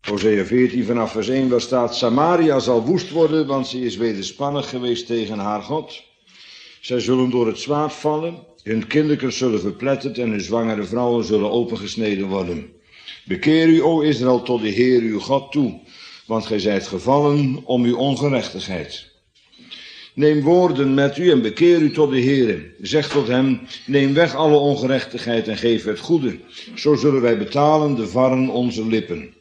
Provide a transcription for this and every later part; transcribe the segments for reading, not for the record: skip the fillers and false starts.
Hosea 14 vanaf vers 1, waar staat: Samaria zal woest worden, want ze is wederspannig geweest tegen haar God. Zij zullen door het zwaard vallen, hun kindertjes zullen verpletterd en hun zwangere vrouwen zullen opengesneden worden. Bekeer u, o Israël, tot de Heer uw God toe, want gij zijt gevallen om uw ongerechtigheid. Neem woorden met u en bekeer u tot de Heer. Zeg tot hem, neem weg alle ongerechtigheid en geef het goede. Zo zullen wij betalen de varren onze lippen.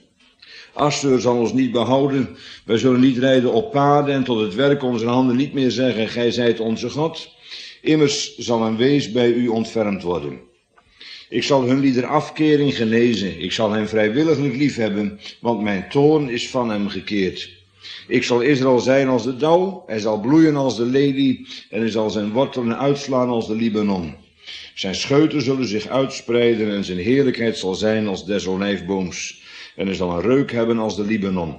Assur zal ons niet behouden, wij zullen niet rijden op paarden en tot het werk onze handen niet meer zeggen, gij zijt onze God. Immers zal een wees bij u ontfermd worden. Ik zal hun lieder afkering genezen, ik zal hem vrijwilliglijk liefhebben, want mijn toorn is van hem gekeerd. Ik zal Israël zijn als de dauw, hij zal bloeien als de lelie en hij zal zijn wortelen uitslaan als de Libanon. Zijn scheuten zullen zich uitspreiden en zijn heerlijkheid zal zijn als des olijfbooms. En hij zal een reuk hebben als de Libanon.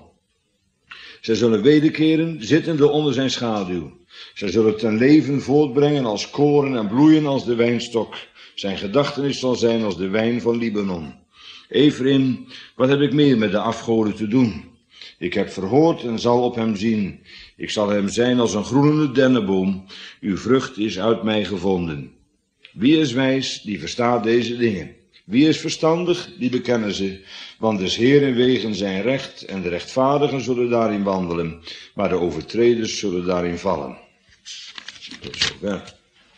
Zij zullen wederkeren, zittende onder zijn schaduw. Zij zullen ten leven voortbrengen als koren en bloeien als de wijnstok. Zijn gedachtenis zal zijn als de wijn van Libanon. Ephraim, wat heb ik meer met de afgoden te doen? Ik heb verhoord en zal op hem zien. Ik zal hem zijn als een groenende dennenboom. Uw vrucht is uit mij gevonden. Wie is wijs, die verstaat deze dingen? Wie is verstandig, die bekennen ze. Want des Heeren wegen zijn recht en de rechtvaardigen zullen daarin wandelen. Maar de overtreders zullen daarin vallen. Tot zover.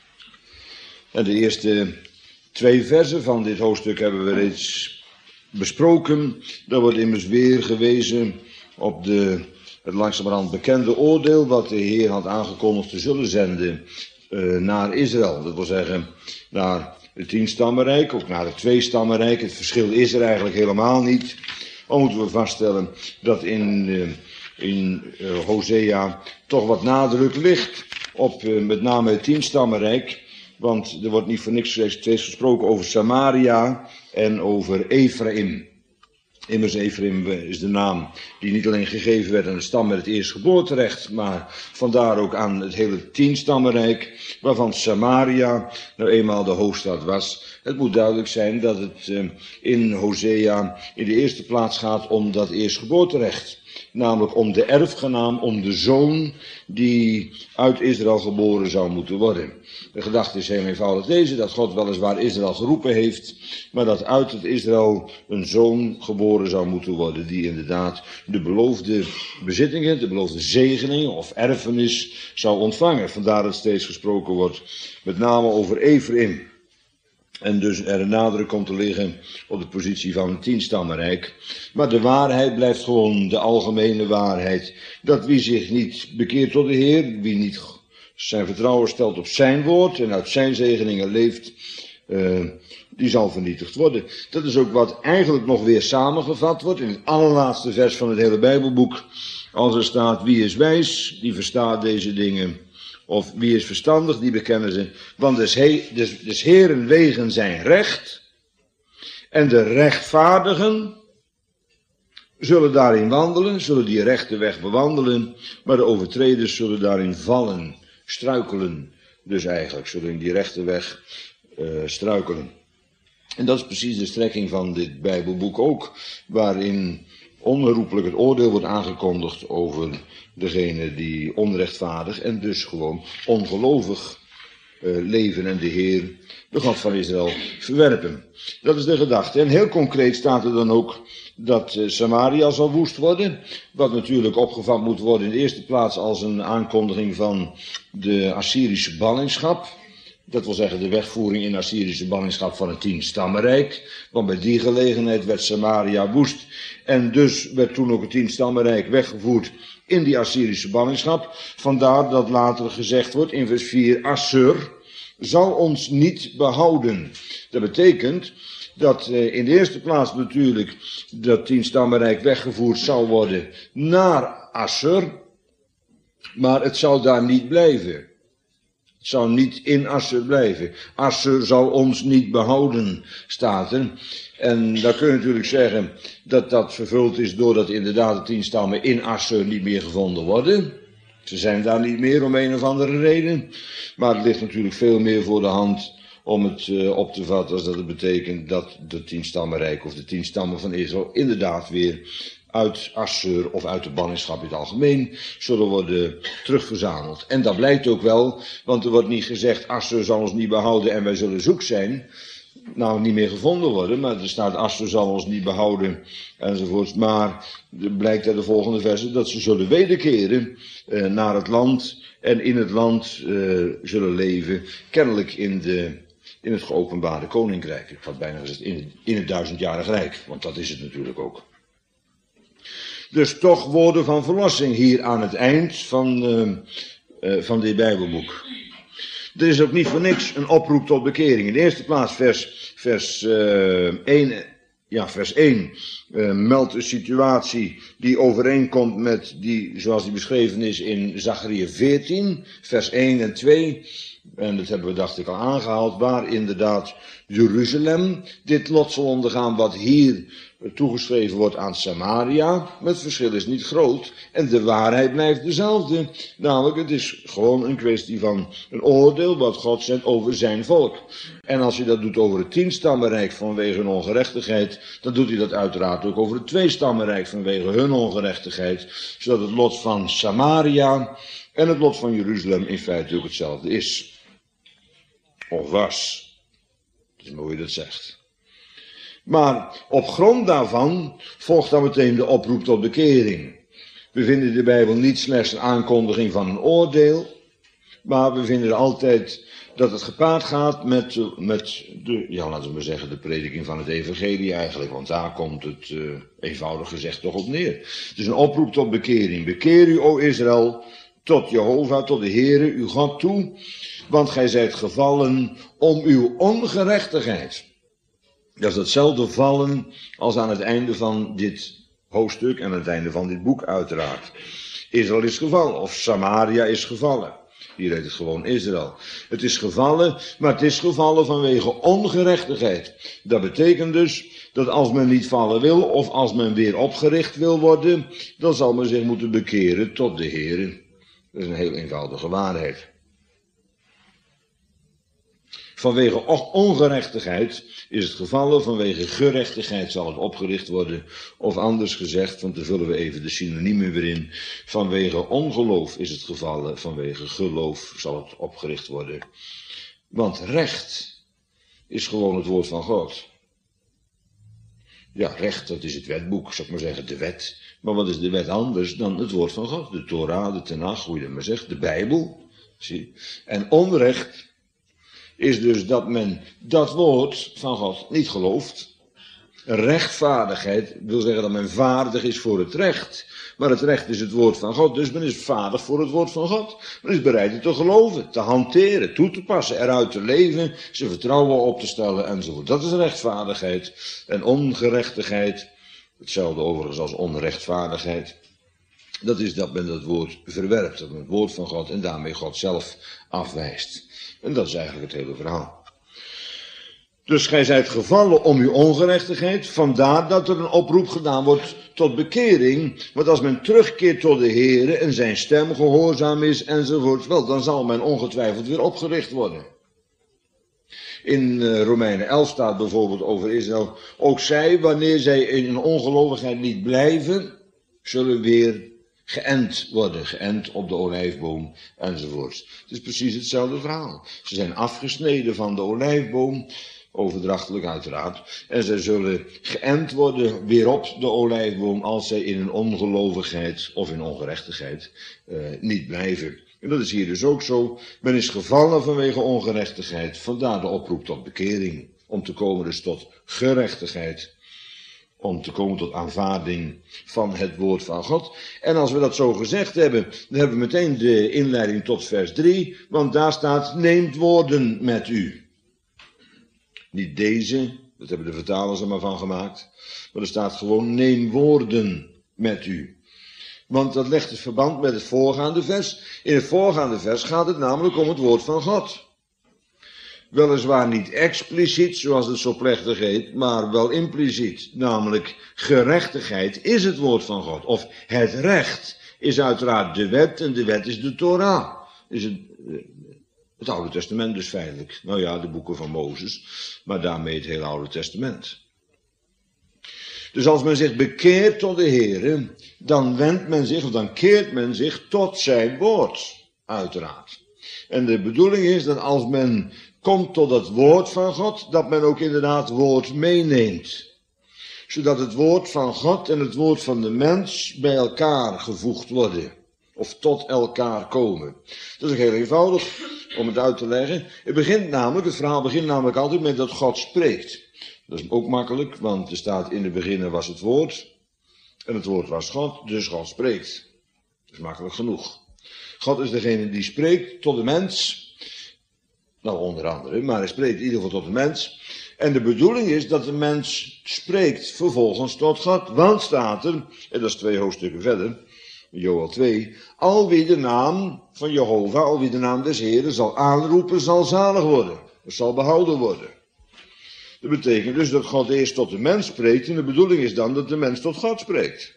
En de eerste 2 versen van dit hoofdstuk hebben we reeds besproken. Daar wordt immers weer gewezen op het langzamerhand bekende oordeel wat de Heer had aangekondigd te zullen zenden naar Israël. Dat wil zeggen naar het 10-stammenrijk, ook naar het 2-stammenrijk. Het verschil is er eigenlijk helemaal niet. Al moeten we vaststellen dat in Hosea toch wat nadruk ligt op met name het 10-stammenrijk. Want er wordt niet voor niks steeds gesproken over Samaria en over Ephraim. Immers Ephraim is de naam die niet alleen gegeven werd aan de stam met het eerstgeboorterecht, maar vandaar ook aan het hele 10-stammenrijk, waarvan Samaria nou eenmaal de hoofdstad was. Het moet duidelijk zijn dat het in Hosea in de eerste plaats gaat om dat eerstgeboorterecht. Namelijk om de erfgenaam, om de zoon die uit Israël geboren zou moeten worden. De gedachte is heel eenvoudig deze, dat God weliswaar Israël geroepen heeft, maar dat uit het Israël een zoon geboren zou moeten worden, die inderdaad de beloofde bezittingen, de beloofde zegeningen of erfenis zou ontvangen. Vandaar dat steeds gesproken wordt, met name over Ephraim. En dus er een nadruk komt te liggen op de positie van het 10-stammenrijk. Maar de waarheid blijft gewoon de algemene waarheid. Dat wie zich niet bekeert tot de Heer, wie niet zijn vertrouwen stelt op zijn woord en uit zijn zegeningen leeft, die zal vernietigd worden. Dat is ook wat eigenlijk nog weer samengevat wordt in het allerlaatste vers van het hele Bijbelboek. Als er staat, wie is wijs, die verstaat deze dingen. Of wie is verstandig, die bekennen ze. Want des Heeren wegen zijn recht. En de rechtvaardigen zullen daarin wandelen, zullen die rechte weg bewandelen. Maar de overtreders zullen daarin vallen, struikelen. Dus eigenlijk zullen in die rechte weg struikelen. En dat is precies de strekking van dit Bijbelboek ook. Waarin onherroepelijk het oordeel wordt aangekondigd over degene die onrechtvaardig en dus gewoon ongelovig leven en de Heer, de God van Israël, verwerpen. Dat is de gedachte. En heel concreet staat er dan ook dat Samaria zal woest worden. Wat natuurlijk opgevat moet worden in de eerste plaats als een aankondiging van de Assyrische ballingschap. Dat wil zeggen de wegvoering in Assyrische ballingschap van het 10-stammenrijk. Want bij die gelegenheid werd Samaria woest. En dus werd toen ook het 10-stammenrijk weggevoerd in die Assyrische ballingschap. Vandaar dat later gezegd wordt in vers 4, Assur zal ons niet behouden. Dat betekent dat in de eerste plaats natuurlijk dat 10-stammenrijk weggevoerd zou worden naar Assur. Maar het zou daar niet blijven. Het zou niet in Assur blijven. Assur zal ons niet behouden, staat er. En dan kun je natuurlijk zeggen dat dat vervuld is doordat inderdaad de 10 stammen in Assur niet meer gevonden worden. Ze zijn daar niet meer om een of andere reden. Maar het ligt natuurlijk veel meer voor de hand om het op te vatten als dat het betekent dat de 10-stammenrijk of de 10 stammen van Israël inderdaad weer uit Assur of uit de ballingschap in het algemeen zullen worden terugverzameld. En dat blijkt ook wel, want er wordt niet gezegd Assur zal ons niet behouden en wij zullen zoek zijn. Nou, niet meer gevonden worden, maar er staat Assur zal ons niet behouden enzovoorts. Maar er blijkt uit de volgende versen dat ze zullen wederkeren naar het land en in het land zullen leven, kennelijk in het geopenbaarde koninkrijk. Ik had bijna gezegd in het 1000-jarig rijk, want dat is het natuurlijk ook. Dus toch woorden van verlossing hier aan het eind van dit Bijbelboek. Er is ook niet voor niks een oproep tot bekering. In de eerste plaats vers 1 meldt een situatie die overeenkomt met die zoals die beschreven is in Zachariah 14, vers 1 en 2. En dat hebben we dacht ik al aangehaald, waar inderdaad Jeruzalem dit lot zal ondergaan wat hier toegeschreven wordt aan Samaria. Maar het verschil is niet groot en de waarheid blijft dezelfde. Namelijk, het is gewoon een kwestie van een oordeel wat God zendt over zijn volk. En als hij dat doet over het 10-stammenrijk vanwege hun ongerechtigheid, dan doet hij dat uiteraard ook over het 2-stammenrijk vanwege hun ongerechtigheid. Zodat het lot van Samaria en het lot van Jeruzalem in feite ook hetzelfde is. Of was. Dat is mooi hoe je dat zegt. Maar op grond daarvan volgt dan meteen de oproep tot bekering. We vinden in de Bijbel niet slechts een aankondiging van een oordeel, maar we vinden altijd dat het gepaard gaat met de, laten we maar zeggen, de prediking van het evangelie eigenlijk. Want daar komt het eenvoudig gezegd toch op neer. Het is een oproep tot bekering. Bekeer u, o Israël, tot Jehovah, tot de Heere, uw God toe, want gij zijt gevallen om uw ongerechtigheid. Dat is hetzelfde vallen als aan het einde van dit hoofdstuk en aan het einde van dit boek uiteraard. Israël is gevallen, of Samaria is gevallen. Hier heet het gewoon Israël. Het is gevallen, maar het is gevallen vanwege ongerechtigheid. Dat betekent dus dat als men niet vallen wil, of als men weer opgericht wil worden, dan zal men zich moeten bekeren tot de Heere. Dat is een heel eenvoudige waarheid. Vanwege ongerechtigheid is het gevallen, vanwege gerechtigheid zal het opgericht worden. Of anders gezegd, want daar vullen we even de synoniemen weer in. Vanwege ongeloof is het gevallen, vanwege geloof zal het opgericht worden. Want recht is gewoon het woord van God. Ja, recht, dat is het wetboek, zou ik maar zeggen, de wet. Maar wat is de wet anders dan het woord van God? De Torah, de Tenach, hoe je dat maar zegt, de Bijbel. Zie. En onrecht is dus dat men dat woord van God niet gelooft. Rechtvaardigheid wil zeggen dat men vaardig is voor het recht. Maar het recht is het woord van God, dus men is vaardig voor het woord van God. Men is bereid het te geloven, te hanteren, toe te passen, eruit te leven, zijn vertrouwen op te stellen enzovoort. Dat is rechtvaardigheid. En ongerechtigheid, hetzelfde overigens als onrechtvaardigheid, dat is dat men dat woord verwerpt, dat men het woord van God en daarmee God zelf afwijst. En dat is eigenlijk het hele verhaal. Dus gij zijt gevallen om uw ongerechtigheid, vandaar dat er een oproep gedaan wordt tot bekering. Want als men terugkeert tot de Heere en zijn stem gehoorzaam is enzovoort, wel, dan zal men ongetwijfeld weer opgericht worden. In Romeinen 11 staat bijvoorbeeld over Israël, ook zij, wanneer zij in hun ongelovigheid niet blijven, zullen weer geënt worden, geënt op de olijfboom enzovoort. Het is precies hetzelfde verhaal. Ze zijn afgesneden van de olijfboom, overdrachtelijk uiteraard, en zij zullen geënt worden weer op de olijfboom als zij in hun ongelovigheid of in ongerechtigheid niet blijven. En dat is hier dus ook zo. Men is gevallen vanwege ongerechtigheid, vandaar de oproep tot bekering, om te komen dus tot gerechtigheid. Om te komen tot aanvaarding van het woord van God. En als we dat zo gezegd hebben, dan hebben we meteen de inleiding tot vers 3. Want daar staat, neemt woorden met u. Niet deze, dat hebben de vertalers er maar van gemaakt. Maar er staat gewoon, neem woorden met u. Want dat legt het verband met het voorgaande vers. In het voorgaande vers gaat het namelijk om het woord van God. Weliswaar niet expliciet, zoals het zo plechtig heet, maar wel impliciet. Namelijk, gerechtigheid is het woord van God. Of het recht is uiteraard de wet en de wet is de Torah. Is het Het Oude Testament dus feitelijk. Nou ja, de boeken van Mozes, maar daarmee het hele Oude Testament. Dus als men zich bekeert tot de Heere, dan wendt men zich, of dan keert men zich tot zijn woord, uiteraard. En de bedoeling is dat als men komt tot het woord van God, dat men ook inderdaad woord meeneemt. Zodat het woord van God en het woord van de mens bij elkaar gevoegd worden. Of tot elkaar komen. Dat is ook heel eenvoudig om het uit te leggen. Het verhaal begint namelijk altijd met dat God spreekt. Dat is ook makkelijk, want er staat in het begin was het woord. En het woord was God, dus God spreekt. Dat is makkelijk genoeg. God is degene die spreekt tot de mens. Nou, onder andere, maar hij spreekt in ieder geval tot de mens. En de bedoeling is dat de mens spreekt vervolgens tot God. Want staat er, en dat is 2 hoofdstukken verder, Joël 2, al wie de naam van Jehovah, al wie de naam des Heeren zal aanroepen, zal zalig worden. Zal behouden worden. Dat betekent dus dat God eerst tot de mens spreekt en de bedoeling is dan dat de mens tot God spreekt.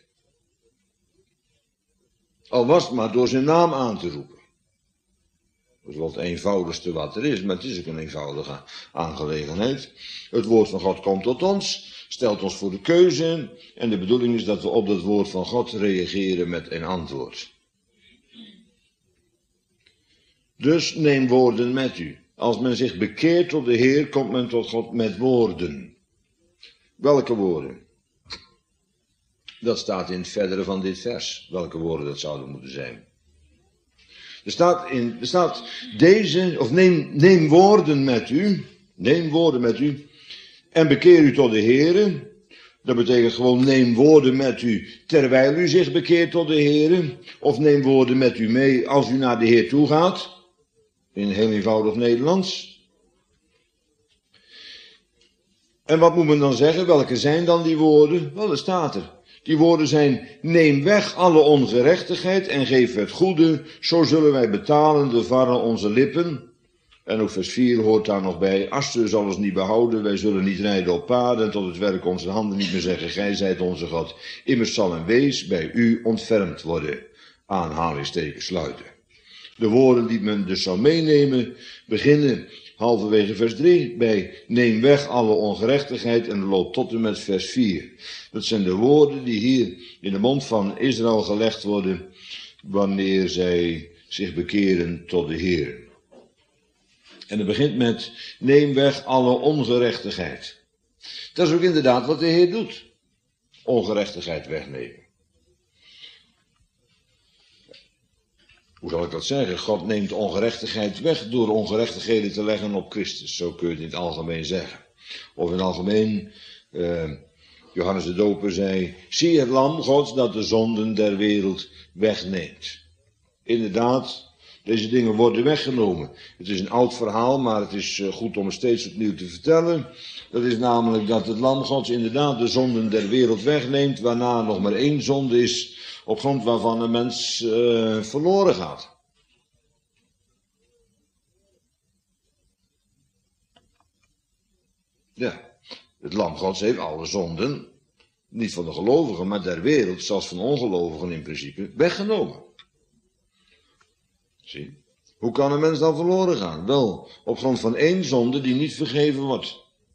Al was het maar door zijn naam aan te roepen. Dat is wel het eenvoudigste wat er is, maar het is ook een eenvoudige aangelegenheid. Het woord van God komt tot ons, stelt ons voor de keuze en de bedoeling is dat we op dat woord van God reageren met een antwoord. Dus neem woorden met u. Als men zich bekeert tot de Heer, komt men tot God met woorden. Welke woorden? Dat staat in het verdere van dit vers. Welke woorden dat zouden moeten zijn. Er staat deze, of neem woorden met u. Neem woorden met u. En bekeer u tot de Heere. Dat betekent gewoon neem woorden met u terwijl u zich bekeert tot de Heere. Of neem woorden met u mee als u naar de Heer toe gaat. In heel eenvoudig Nederlands. En wat moet men dan zeggen? Welke zijn dan die woorden? Wel, dat staat er. Die woorden zijn, neem weg alle ongerechtigheid en geef het goede, zo zullen wij betalen de varren onze lippen. En ook vers 4 hoort daar nog bij, Aster zal ons niet behouden, wij zullen niet rijden op paarden en tot het werk onze handen niet meer zeggen, gij zijt onze God. Immers zal een wees bij u ontfermd worden. Aanhalingstekens sluiten. De woorden die men dus zou meenemen, beginnen halverwege vers 3 bij neem weg alle ongerechtigheid en loopt tot en met vers 4. Dat zijn de woorden die hier in de mond van Israël gelegd worden wanneer zij zich bekeren tot de Heer. En het begint met neem weg alle ongerechtigheid. Dat is ook inderdaad wat de Heer doet. Ongerechtigheid wegnemen. Hoe zal ik dat zeggen? God neemt ongerechtigheid weg door ongerechtigheden te leggen op Christus. Zo kun je het in het algemeen zeggen. Of in het algemeen, Johannes de Doper zei, zie het lam Gods dat de zonden der wereld wegneemt. Inderdaad, deze dingen worden weggenomen. Het is een oud verhaal, maar het is goed om het steeds opnieuw te vertellen. Dat is namelijk dat het lam Gods inderdaad de zonden der wereld wegneemt, waarna nog maar 1 zonde is, op grond waarvan een mens verloren gaat. Ja, het lam Gods heeft alle zonden, niet van de gelovigen, maar der wereld, zelfs van ongelovigen in principe, weggenomen. Zie, hoe kan een mens dan verloren gaan? Wel, op grond van 1 zonde die niet vergeven wordt.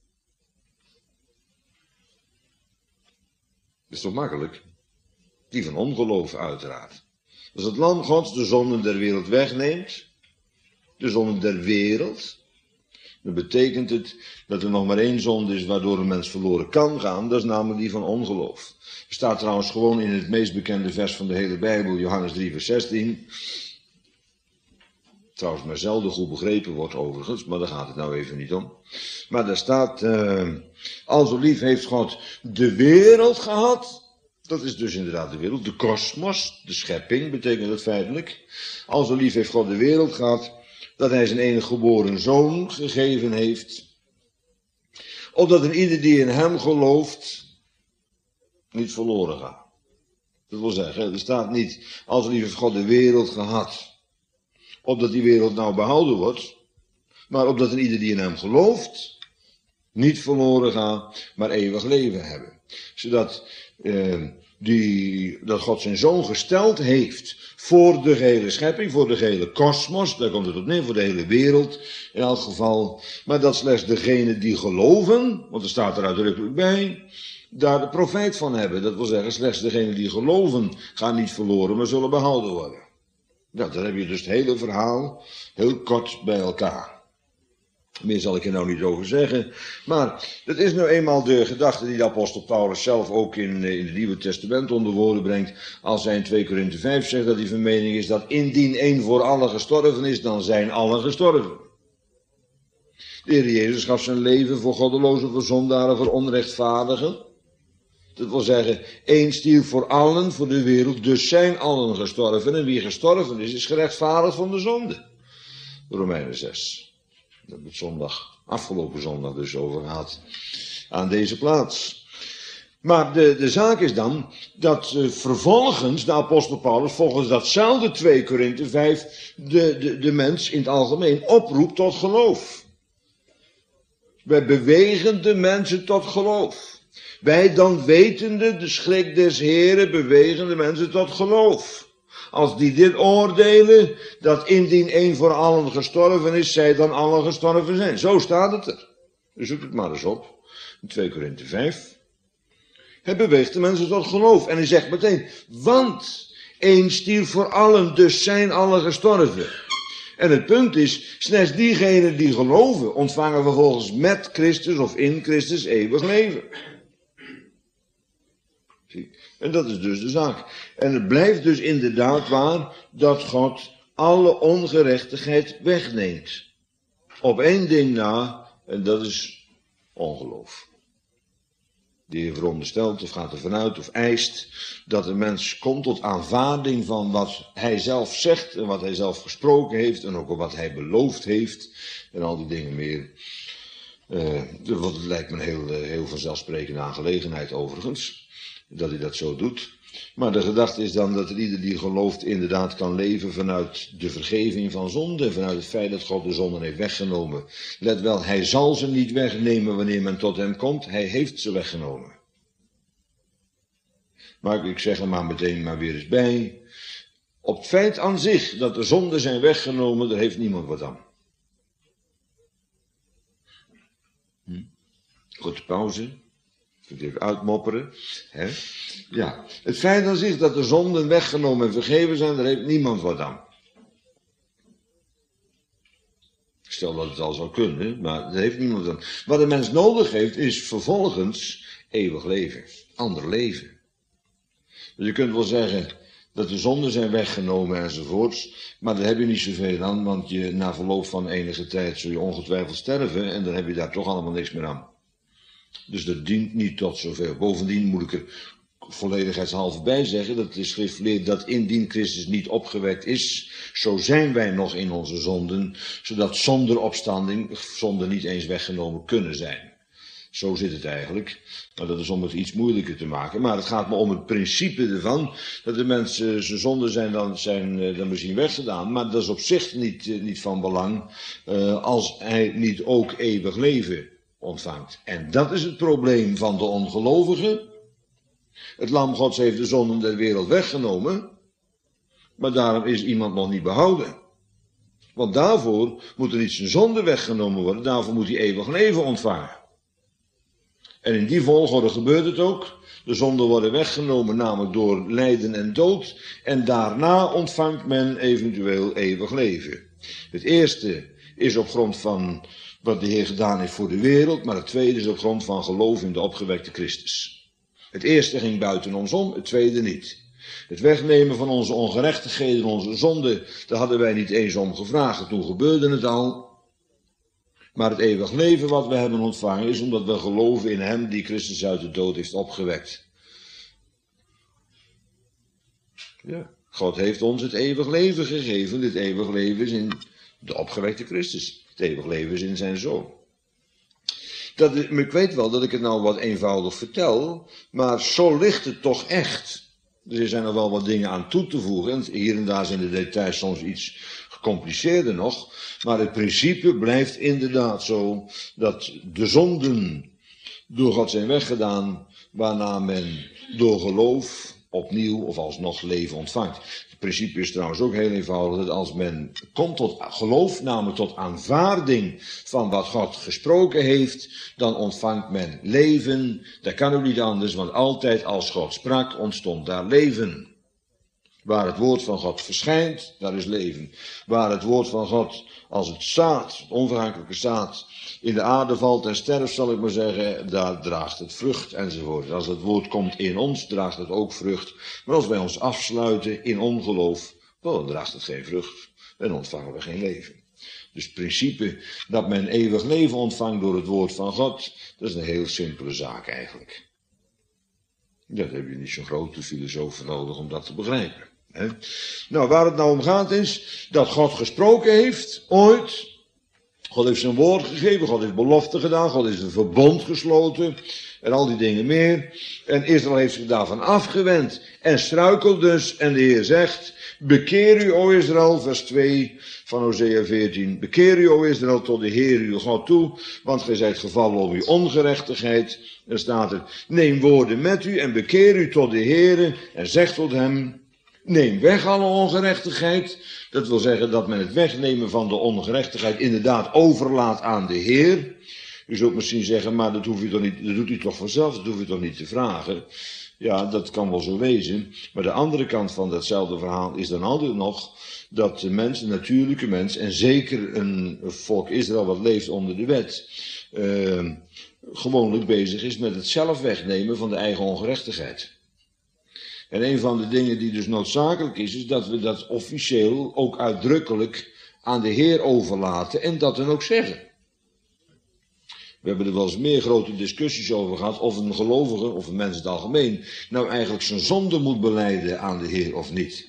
Dat is toch makkelijk? Die van ongeloof uiteraard. Als het lam Gods de zonden der wereld wegneemt, de zonden der wereld, dan betekent het dat er nog maar 1 zonde is waardoor een mens verloren kan gaan, dat is namelijk die van ongeloof. Er staat trouwens gewoon in het meest bekende vers van de hele Bijbel, Johannes 3 vers 16, trouwens maar zelden goed begrepen wordt overigens, maar daar gaat het nou even niet om. Maar daar staat, al zo lief heeft God de wereld gehad. Dat is dus inderdaad de wereld, de kosmos, de schepping betekent dat feitelijk. Al zo lief heeft God de wereld gehad, dat hij zijn enige geboren zoon gegeven heeft. Opdat een ieder die in hem gelooft, niet verloren gaat. Dat wil zeggen, er staat niet, al zo lief heeft God de wereld gehad, opdat die wereld nou behouden wordt, maar opdat een ieder die in hem gelooft, niet verloren gaat, maar eeuwig leven hebben. Zodat dat God zijn zoon gesteld heeft voor de gehele schepping, voor de gehele kosmos, daar komt het op neer, voor de hele wereld in elk geval. Maar dat slechts degenen die geloven, want er staat er uitdrukkelijk bij, daar de profijt van hebben. Dat wil zeggen, slechts degenen die geloven gaan niet verloren, maar zullen behouden worden. Nou, dan heb je dus het hele verhaal heel kort bij elkaar. Meer zal ik er nou niet over zeggen. Maar het is nou eenmaal de gedachte die de apostel Paulus zelf ook in het Nieuwe Testament onder woorden brengt. Als hij in 2 Korinthe 5 zegt dat hij van mening is dat indien één voor allen gestorven is, dan zijn allen gestorven. De Heer Jezus gaf zijn leven voor goddelozen, voor zondaren, voor onrechtvaardigen. Dat wil zeggen, één stierf voor allen, voor de wereld, dus zijn allen gestorven. En wie gestorven is gerechtvaardigd van de zonde. Romeinen 6. Dat hebben we afgelopen zondag dus over gehad aan deze plaats. Maar de zaak is dan dat vervolgens de apostel Paulus volgens datzelfde 2 Korinthe 5 de mens in het algemeen oproept tot geloof. Wij bewegen de mensen tot geloof. Wij dan wetende de schrik des Heren bewegen de mensen tot geloof. Als die dit oordelen, dat indien één voor allen gestorven is, zij dan allen gestorven zijn. Zo staat het er. Dus zoek het maar eens op. In 2 Korinthe 5. Hij beweegt de mensen tot geloof. En hij zegt meteen, want één stierf voor allen, dus zijn allen gestorven. En het punt is, slechts diegenen die geloven, ontvangen vervolgens met Christus of in Christus eeuwig leven. En dat is dus de zaak. En het blijft dus inderdaad waar dat God alle ongerechtigheid wegneemt. Op één ding na, en dat is ongeloof. Die je veronderstelt of gaat ervan uit of eist dat de mens komt tot aanvaarding van wat hij zelf zegt en wat hij zelf gesproken heeft en ook wat hij beloofd heeft en al die dingen meer. Dat lijkt me een heel vanzelfsprekende aangelegenheid overigens. Dat hij dat zo doet. Maar de gedachte is dan dat ieder die gelooft inderdaad kan leven vanuit de vergeving van zonde. Vanuit het feit dat God de zonden heeft weggenomen. Let wel, hij zal ze niet wegnemen wanneer men tot hem komt. Hij heeft ze weggenomen. Maar ik zeg er maar meteen maar weer eens bij. Op het feit aan zich dat de zonden zijn weggenomen, daar heeft niemand wat aan. Korte pauze. Het even uitmopperen. Hè? Ja. Het feit aan zich dat de zonden weggenomen en vergeven zijn, daar heeft niemand wat aan. Stel dat het al zou kunnen, maar daar heeft niemand aan. Wat een mens nodig heeft, is vervolgens eeuwig leven. Ander leven. Dus je kunt wel zeggen dat de zonden zijn weggenomen enzovoorts, maar daar heb je niet zoveel aan, want na verloop van enige tijd zul je ongetwijfeld sterven en dan heb je daar toch allemaal niks meer aan. Dus dat dient niet tot zoveel. Bovendien moet ik er volledigheidshalve bij zeggen dat de schrift leert dat indien Christus niet opgewekt is, zo zijn wij nog in onze zonden, zodat zonder opstanding zonden niet eens weggenomen kunnen zijn. Zo zit het eigenlijk. Maar dat is om het iets moeilijker te maken. Maar het gaat me om het principe ervan, dat de mensen zijn zonden zijn dan misschien weggedaan, maar dat is op zich niet van belang, als hij niet ook eeuwig leven ontvangt. En dat is het probleem van de ongelovigen. Het lam Gods heeft de zonden der wereld weggenomen, maar daarom is iemand nog niet behouden. Want daarvoor moet er niet zijn zonde weggenomen worden, daarvoor moet hij eeuwig leven ontvangen. En in die volgorde gebeurt het ook. De zonden worden weggenomen, namelijk door lijden en dood, en daarna ontvangt men eventueel eeuwig leven. Het eerste is op grond van wat de Heer gedaan heeft voor de wereld, maar het tweede is op grond van geloof in de opgewekte Christus. Het eerste ging buiten ons om, het tweede niet. Het wegnemen van onze ongerechtigheden, onze zonden, daar hadden wij niet eens om gevraagd, toen gebeurde het al. Maar het eeuwig leven wat we hebben ontvangen is omdat we geloven in hem die Christus uit de dood heeft opgewekt. Ja, God heeft ons het eeuwig leven gegeven. Dit eeuwig leven is in de opgewekte Christus. Het eeuwig leven is in zijn Zoon. Ik weet wel dat ik het nou wat eenvoudig vertel, maar zo ligt het toch echt. Er zijn er wel wat dingen aan toe te voegen. En hier en daar zijn de details soms iets gecompliceerder nog. Maar het principe blijft inderdaad zo dat de zonden door God zijn weggedaan. waarna men door geloof opnieuw of alsnog leven ontvangt. Het principe is trouwens ook heel eenvoudig, dat als men komt tot geloof, namelijk tot aanvaarding van wat God gesproken heeft, dan ontvangt men leven. Dat kan ook niet anders, want altijd als God sprak, ontstond daar leven. Waar het woord van God verschijnt, daar is leven. Waar het woord van God als het zaad, het onvergankelijke zaad, in de aarde valt en sterft, zal ik maar zeggen, daar draagt het vrucht enzovoort. Als het woord komt in ons, draagt het ook vrucht. Maar als wij ons afsluiten in ongeloof, dan draagt het geen vrucht en ontvangen we geen leven. Dus het principe dat men eeuwig leven ontvangt door het woord van God, dat is een heel simpele zaak eigenlijk. Dat heb je niet zo'n grote filosoof voor nodig om dat te begrijpen. Hè? Nou, waar het nou om gaat is dat God gesproken heeft, ooit. God heeft zijn woord gegeven, God heeft belofte gedaan, God heeft een verbond gesloten en al die dingen meer. En Israël heeft zich daarvan afgewend en struikelt dus. En de Heer zegt, bekeer u, o Israël, vers 2 van Hosea 14. Bekeer u, o Israël, tot de Heer uw God toe, want gij zijt gevallen om uw ongerechtigheid. En staat er, neem woorden met u en bekeer u tot de Heer en zeg tot hem, neem weg alle ongerechtigheid. Dat wil zeggen dat men het wegnemen van de ongerechtigheid inderdaad overlaat aan de Heer. U zult misschien zeggen, maar dat hoef je toch niet, dat doet u toch vanzelf, dat hoef je toch niet te vragen. Ja, dat kan wel zo wezen. Maar de andere kant van datzelfde verhaal is dan altijd nog dat de mens, een natuurlijke mens, en zeker een volk Israël wat leeft onder de wet, gewoonlijk bezig is met het zelf wegnemen van de eigen ongerechtigheid. En een van de dingen die dus noodzakelijk is dat we dat officieel ook uitdrukkelijk aan de Heer overlaten en dat dan ook zeggen. We hebben er wel eens meer grote discussies over gehad of een gelovige, of een mens in het algemeen, nou eigenlijk zijn zonde moet belijden aan de Heer of niet.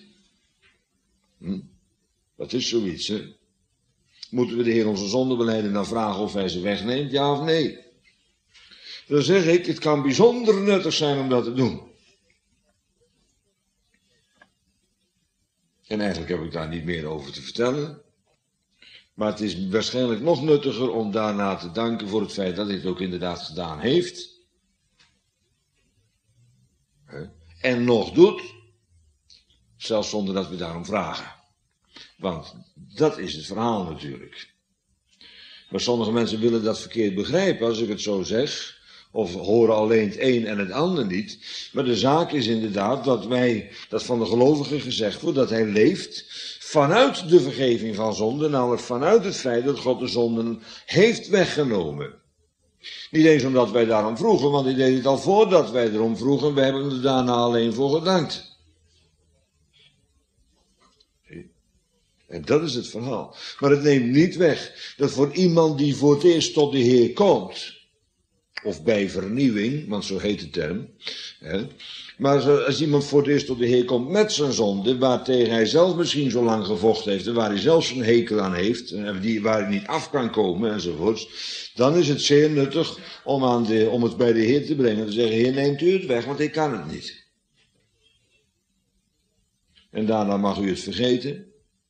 Dat is zoiets, hè. Moeten we de Heer onze zonde belijden en dan vragen of hij ze wegneemt, ja of nee? Dan zeg ik, het kan bijzonder nuttig zijn om dat te doen. En eigenlijk heb ik daar niet meer over te vertellen. Maar het is waarschijnlijk nog nuttiger om daarna te danken voor het feit dat hij het ook inderdaad gedaan heeft. En nog doet. Zelfs zonder dat we daarom vragen. Want dat is het verhaal natuurlijk. Maar sommige mensen willen dat verkeerd begrijpen als ik het zo zeg. Of horen alleen het een en het ander niet. Maar de zaak is inderdaad dat van de gelovige gezegd wordt dat hij leeft vanuit de vergeving van zonden. Namelijk vanuit het feit dat God de zonden heeft weggenomen. Niet eens omdat wij daarom vroegen, want hij deed het al voordat wij erom vroegen. Wij hebben er daarna alleen voor gedankt. En dat is het verhaal. Maar het neemt niet weg dat voor iemand die voor het eerst tot de Heer komt, of bij vernieuwing, want zo heet de term. Maar als iemand voor het eerst tot de Heer komt met zijn zonde, waartegen hij zelf misschien zo lang gevochten heeft, en waar hij zelfs een hekel aan heeft, en waar hij niet af kan komen enzovoorts, dan is het zeer nuttig om het bij de Heer te brengen. Te zeggen, Heer, neemt u het weg, want ik kan het niet. En daarna mag u het vergeten.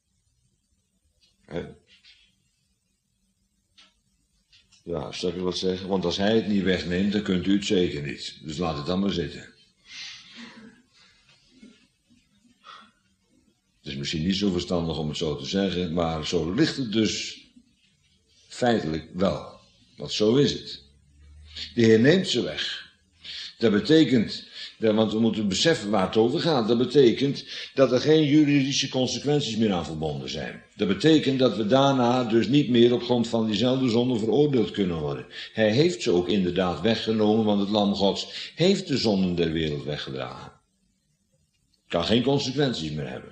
Ja, zal ik wat zeggen? Want als hij het niet wegneemt, dan kunt u het zeker niet. Dus laat het dan maar zitten. Het is misschien niet zo verstandig om het zo te zeggen, maar zo ligt het dus feitelijk wel. Want zo is het. De Heer neemt ze weg. Dat betekent, want we moeten beseffen waar het over gaat. Dat betekent dat er geen juridische consequenties meer aan verbonden zijn. Dat betekent dat we daarna dus niet meer op grond van diezelfde zonde veroordeeld kunnen worden. Hij heeft ze ook inderdaad weggenomen, want het Lam Gods heeft de zonden der wereld weggedragen. Kan geen consequenties meer hebben.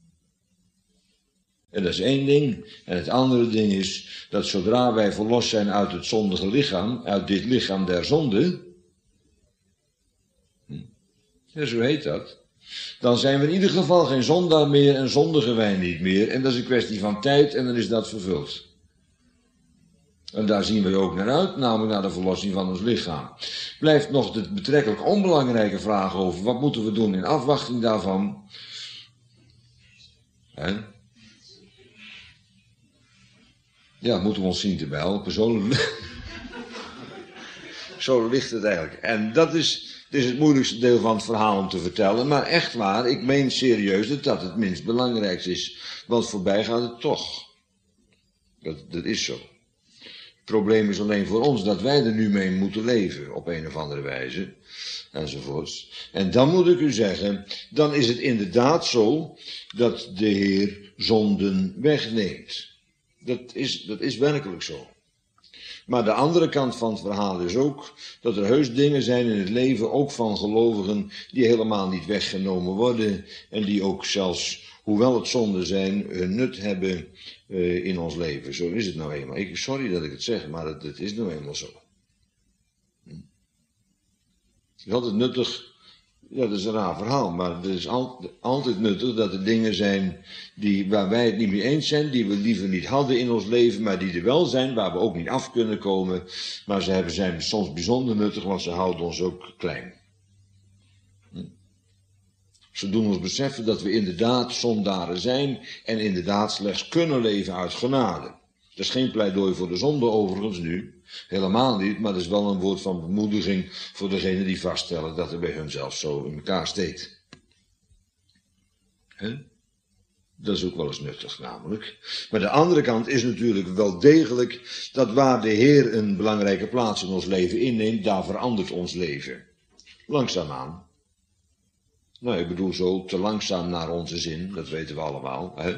En dat is één ding. En het andere ding is dat zodra wij verlost zijn uit het zondige lichaam, uit dit lichaam der zonde, ja, zo heet dat, dan zijn we in ieder geval geen zondaar meer en zondigen wij niet meer. En dat is een kwestie van tijd en dan is dat vervuld. En daar zien we ook naar uit, namelijk naar de verlossing van ons lichaam. Blijft nog de betrekkelijk onbelangrijke vraag over, wat moeten we doen in afwachting daarvan? Ja, moeten we ons zien te helpen. Zo ligt het eigenlijk. En dat is Het is het moeilijkste deel van het verhaal om te vertellen, maar echt waar, ik meen serieus dat dat het minst belangrijkste is. Want voorbij gaat het toch. Dat is zo. Het probleem is alleen voor ons dat wij er nu mee moeten leven, op een of andere wijze, enzovoorts. En dan moet ik u zeggen, dan is het inderdaad zo dat de Heer zonden wegneemt. Dat is werkelijk zo. Maar de andere kant van het verhaal is ook dat er heus dingen zijn in het leven, ook van gelovigen, die helemaal niet weggenomen worden en die ook zelfs, hoewel het zonden zijn, hun nut hebben in ons leven. Zo is het nou eenmaal. Sorry dat ik het zeg, maar het is nou eenmaal zo. Het is altijd nuttig, ja, dat is een raar verhaal, maar het is altijd nuttig dat er dingen zijn waar wij het niet mee eens zijn, die we liever niet hadden in ons leven, maar die er wel zijn, waar we ook niet af kunnen komen. Maar ze zijn soms bijzonder nuttig, want ze houden ons ook klein. Ze doen ons beseffen dat we inderdaad zondaren zijn en inderdaad slechts kunnen leven uit genade. Dat is geen pleidooi voor de zonde overigens nu, helemaal niet, maar dat is wel een woord van bemoediging voor degenen die vaststellen dat het bij hun zelfs zo in elkaar steekt. Dat is ook wel eens nuttig namelijk. Maar de andere kant is natuurlijk wel degelijk dat waar de Heer een belangrijke plaats in ons leven inneemt, daar verandert ons leven. Langzaamaan. Nou, ik bedoel zo te langzaam naar onze zin, dat weten we allemaal. Hè?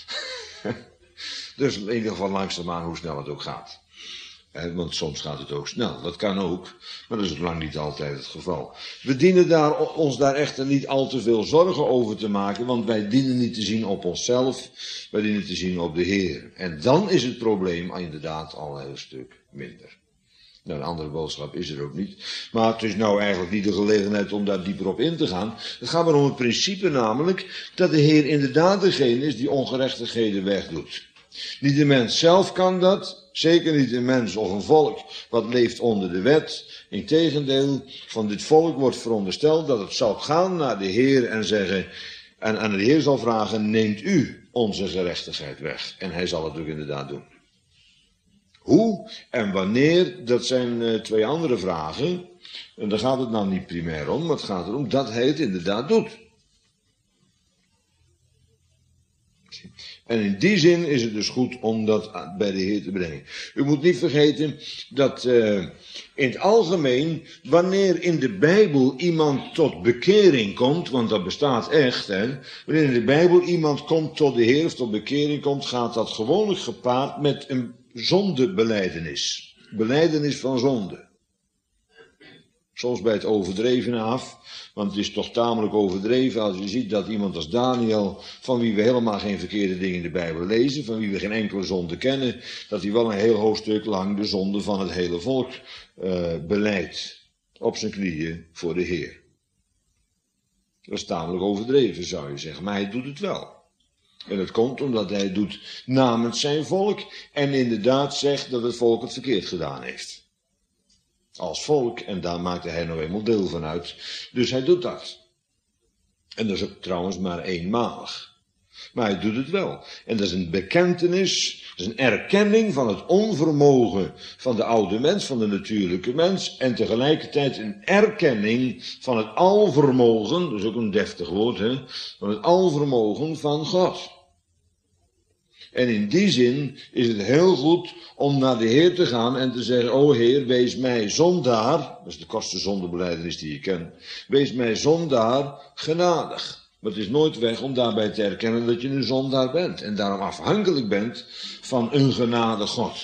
Dus in ieder geval langzaamaan hoe snel het ook gaat. Want soms gaat het ook snel, dat kan ook, maar dat is lang niet altijd het geval. We dienen ons daar echter niet al te veel zorgen over te maken, want wij dienen niet te zien op onszelf, wij dienen te zien op de Heer. En dan is het probleem inderdaad al een heel stuk minder. Nou, een andere boodschap is er ook niet. Maar het is nou eigenlijk niet de gelegenheid om daar dieper op in te gaan. Het gaat maar om het principe namelijk dat de Heer inderdaad degene is die ongerechtigheden wegdoet. Niet de mens zelf kan dat, zeker niet een mens of een volk wat leeft onder de wet. Integendeel, van dit volk wordt verondersteld dat het zal gaan naar de Heer en zeggen, en aan de Heer zal vragen, neemt u onze gerechtigheid weg. En hij zal het ook inderdaad doen. Hoe en wanneer, dat zijn twee andere vragen. En daar gaat het nou niet primair om, maar het gaat erom dat hij het inderdaad doet. En in die zin is het dus goed om dat bij de Heer te brengen. U moet niet vergeten dat in het algemeen, wanneer in de Bijbel iemand tot bekering komt, want dat bestaat echt, wanneer in de Bijbel iemand komt tot de Heer of tot bekering komt, gaat dat gewoonlijk gepaard met een zondebelijdenis. Belijdenis van zonde. Soms bij het overdreven af, want het is toch tamelijk overdreven als je ziet dat iemand als Daniel, van wie we helemaal geen verkeerde dingen in de Bijbel lezen, van wie we geen enkele zonde kennen, dat hij wel een heel hoofdstuk lang de zonde van het hele volk belijdt. Op zijn knieën voor de Heer. Dat is tamelijk overdreven, zou je zeggen, maar hij doet het wel. En dat komt omdat hij het doet namens zijn volk en inderdaad zegt dat het volk het verkeerd gedaan heeft. Als volk, en daar maakte hij nou eenmaal deel van uit. Dus hij doet dat. En dat is ook trouwens maar eenmalig. Maar hij doet het wel. En dat is een bekentenis, dat is een erkenning van het onvermogen van de oude mens, van de natuurlijke mens. En tegelijkertijd een erkenning van het alvermogen, dat is ook een deftig woord, van het alvermogen van God. En in die zin is het heel goed om naar de Heer te gaan en te zeggen, o Heer, wees mij zondaar, dat is de kortste zondebelijdenis die je kent, wees mij zondaar genadig. Maar het is nooit weg om daarbij te erkennen dat je een zondaar bent en daarom afhankelijk bent van een genade God.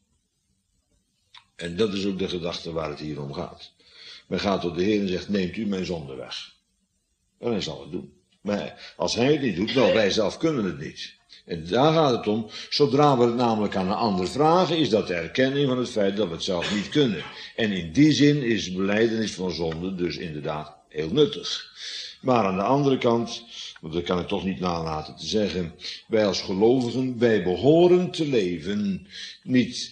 En dat is ook de gedachte waar het hier om gaat. Men gaat tot de Heer en zegt, neemt u mijn zonde weg. En hij zal het doen. Maar als hij het niet doet, wel, wij zelf kunnen het niet. En daar gaat het om, zodra we het namelijk aan een ander vragen, is dat de erkenning van het feit dat we het zelf niet kunnen. En in die zin is belijdenis van zonde dus inderdaad heel nuttig. Maar aan de andere kant, want dat kan ik toch niet nalaten te zeggen, wij als gelovigen, wij behoren te leven niet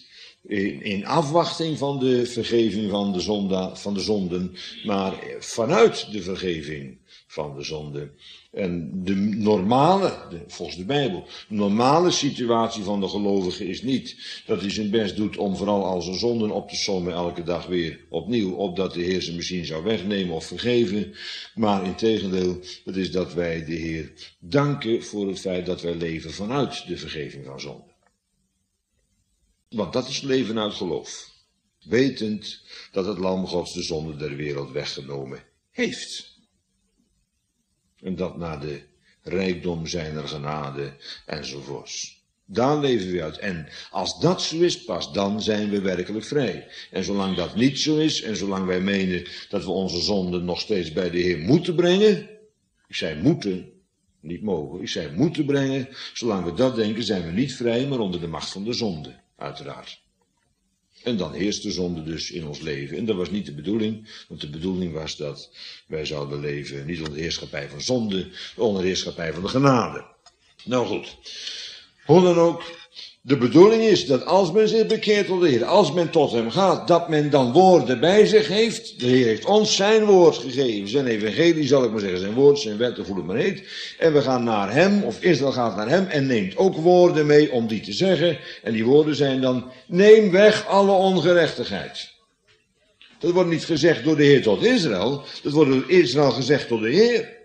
in afwachting van de vergeving van de zonden, maar vanuit de vergeving van de zonde. En de normale, volgens de Bijbel, de normale situatie van de gelovige is niet dat hij zijn best doet om vooral al zijn zonden op te sommen elke dag weer opnieuw, opdat de Heer ze misschien zou wegnemen of vergeven. Maar integendeel, het is dat wij de Heer danken voor het feit dat wij leven vanuit de vergeving van zonden. Want dat is leven uit geloof. Wetend dat het Lam Gods de zonde der wereld weggenomen heeft. En dat naar de rijkdom zijner genade enzovoorts. Daar leven we uit. En als dat zo is, pas dan zijn we werkelijk vrij. En zolang dat niet zo is, en zolang wij menen dat we onze zonden nog steeds bij de Heer moeten brengen. Ik zei moeten, niet mogen. Ik zei moeten brengen. Zolang we dat denken, zijn we niet vrij, maar onder de macht van de zonde. Uiteraard. En dan heerst de zonde dus in ons leven. En dat was niet de bedoeling, want de bedoeling was dat wij zouden leven niet onder de heerschappij van zonde, maar onder de heerschappij van de genade. Nou goed, hoe dan ook, de bedoeling is dat als men zich bekeert tot de Heer, als men tot hem gaat, dat men dan woorden bij zich heeft. De Heer heeft ons zijn woord gegeven, zijn evangelie zal ik maar zeggen, zijn woord, zijn wet, hoe het maar heet. En we gaan naar hem, of Israël gaat naar hem en neemt ook woorden mee om die te zeggen. En die woorden zijn dan, neem weg alle ongerechtigheid. Dat wordt niet gezegd door de Heer tot Israël, dat wordt door Israël gezegd tot de Heer.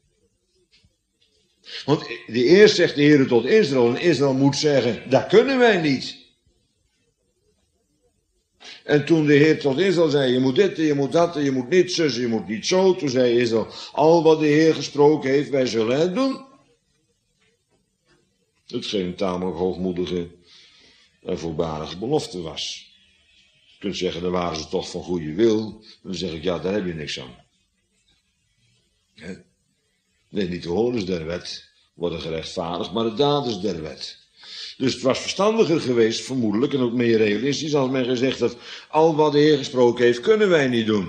Want de eerst zegt de Heer tot Israël en Israël moet zeggen, dat kunnen wij niet. En toen de Heer tot Israël zei, je moet dit, je moet dat, je moet niet zus, je moet niet zo. Toen zei Israël, al wat de Heer gesproken heeft, wij zullen het doen. Hetgeen een tamelijk hoogmoedige en voorbarige belofte was. Je kunt zeggen, dan waren ze toch van goede wil. Dan zeg ik, ja, daar heb je niks aan. Nee, niet de horens der wet worden gerechtvaardigd, maar de daders der wet. Dus het was verstandiger geweest, vermoedelijk, en ook meer realistisch, als men gezegd had, al wat de Heer gesproken heeft, kunnen wij niet doen.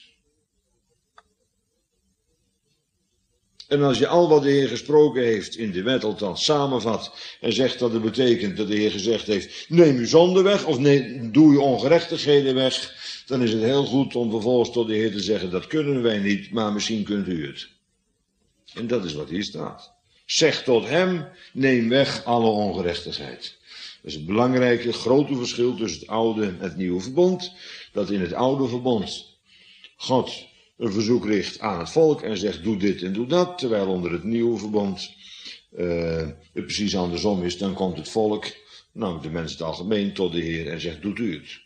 En als je al wat de Heer gesproken heeft, in de wet althans, samenvat, en zegt dat het betekent dat de Heer gezegd heeft, neem uw zonde weg, of doe uw ongerechtigheden weg, dan is het heel goed om vervolgens tot de Heer te zeggen, dat kunnen wij niet, maar misschien kunt u het. En dat is wat hier staat. Zeg tot hem, neem weg alle ongerechtigheid. Dat is het belangrijke, grote verschil tussen het oude en het nieuwe verbond. Dat in het oude verbond God een verzoek richt aan het volk en zegt doe dit en doe dat. Terwijl onder het nieuwe verbond het precies andersom is. Dan komt het volk, nou de mensen het algemeen, tot de Heer en zegt doet u het.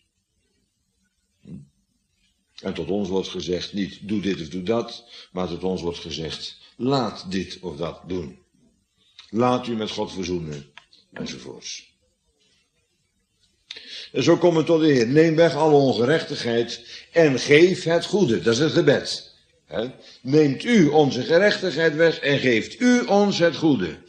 En tot ons wordt gezegd niet doe dit of doe dat. Maar tot ons wordt gezegd laat dit of dat doen. Laat u met God verzoenen. Enzovoorts. En zo komen we tot de Heer. Neem weg alle ongerechtigheid en geef het goede. Dat is het gebed. Neemt u onze gerechtigheid weg en geeft u ons het goede.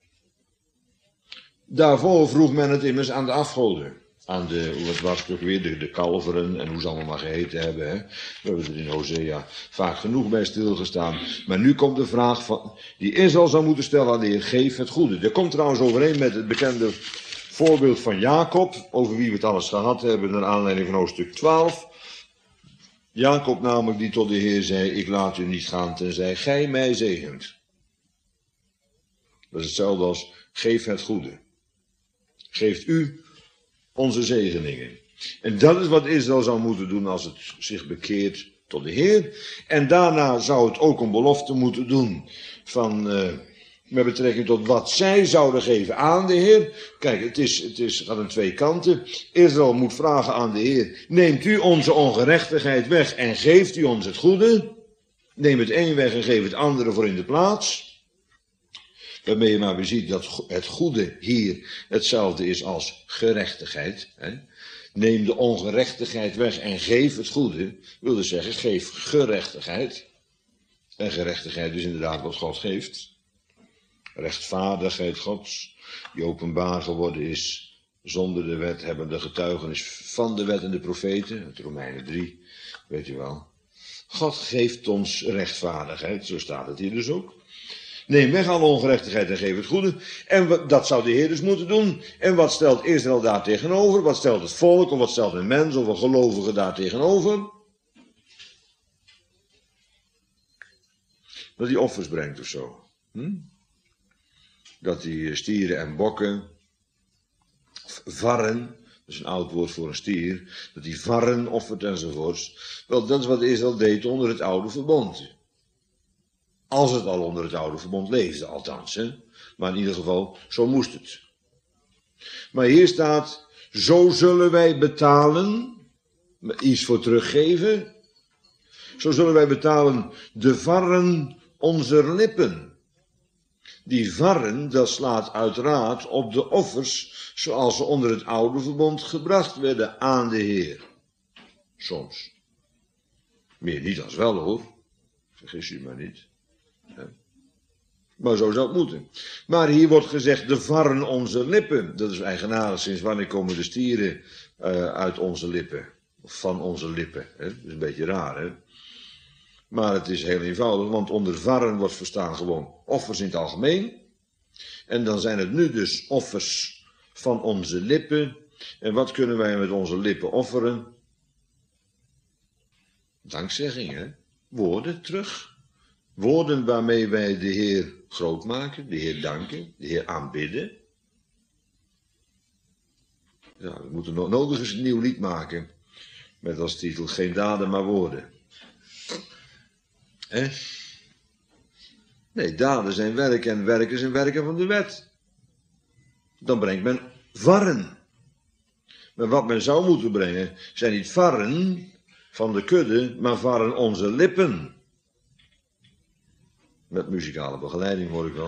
Daarvoor vroeg men het immers aan de afgoden. Aan wat was het ook weer, de kalveren en hoe ze allemaal maar geheten hebben. Hè? We hebben er in Hosea vaak genoeg bij stilgestaan. Maar nu komt de vraag die Israël zou moeten stellen aan de Heer, geef het goede. Dat komt trouwens overeen met het bekende voorbeeld van Jacob, over wie we het alles gehad hebben, naar aanleiding van hoofdstuk 12. Jacob namelijk die tot de Heer zei, ik laat u niet gaan tenzij gij mij zegent. Dat is hetzelfde als, geef het goede. Geeft u onze zegeningen. En dat is wat Israël zou moeten doen als het zich bekeert tot de Heer. En daarna zou het ook een belofte moeten doen van, met betrekking tot wat zij zouden geven aan de Heer. Kijk, het gaat aan twee kanten. Israël moet vragen aan de Heer, neemt u onze ongerechtigheid weg en geeft u ons het goede. Neem het een weg en geef het andere voor in de plaats. Waarmee je maar weer ziet dat het goede hier hetzelfde is als gerechtigheid. Hè? Neem de ongerechtigheid weg en geef het goede. Wil dus zeggen, geef gerechtigheid. En gerechtigheid is inderdaad wat God geeft. Rechtvaardigheid Gods, die openbaar geworden is zonder de wet, hebben de getuigenis van de wet en de profeten. Het Romeinen 3, weet u wel. God geeft ons rechtvaardigheid, zo staat het hier dus ook. Neem weg alle ongerechtigheid en geef het goede. En dat zou de Heer dus moeten doen. En wat stelt Israël daar tegenover? Wat stelt het volk, of wat stelt een mens of een gelovige daar tegenover? Dat hij offers brengt of zo. Dat hij stieren en bokken, of varren, dat is een oud woord voor een stier, dat hij varren offert enzovoorts. Wel, dat is wat Israël deed onder het oude verbond. Als het al onder het oude verbond leefde, althans. Hè? Maar in ieder geval, zo moest het. Maar hier staat, zo zullen wij betalen, iets voor teruggeven. Zo zullen wij betalen de varren onze lippen. Die varren, dat slaat uiteraard op de offers zoals ze onder het oude verbond gebracht werden aan de Heer. Soms. Meer niet als wel hoor. Vergis u maar niet. Maar zo zou het moeten. Maar hier wordt gezegd, de varren onze lippen. Dat is eigenaardig, sinds wanneer komen de stieren uit onze lippen? Of van onze lippen. Hè? Dat is een beetje raar, hè? Maar het is heel eenvoudig, want onder varren wordt verstaan gewoon offers in het algemeen. En dan zijn het nu dus offers van onze lippen. En wat kunnen wij met onze lippen offeren? Dankzegging, hè? Woorden terug. Woorden waarmee wij de Heer groot maken, de Heer danken, de Heer aanbidden. Ja, we moeten nog nodig eens een nieuw lied maken. Met als titel geen daden maar woorden. Nee, daden zijn werken en werken zijn werken van de wet. Dan brengt men varren. Maar wat men zou moeten brengen, zijn niet varren van de kudde, maar varren onze lippen. Met muzikale begeleiding hoor ik wel.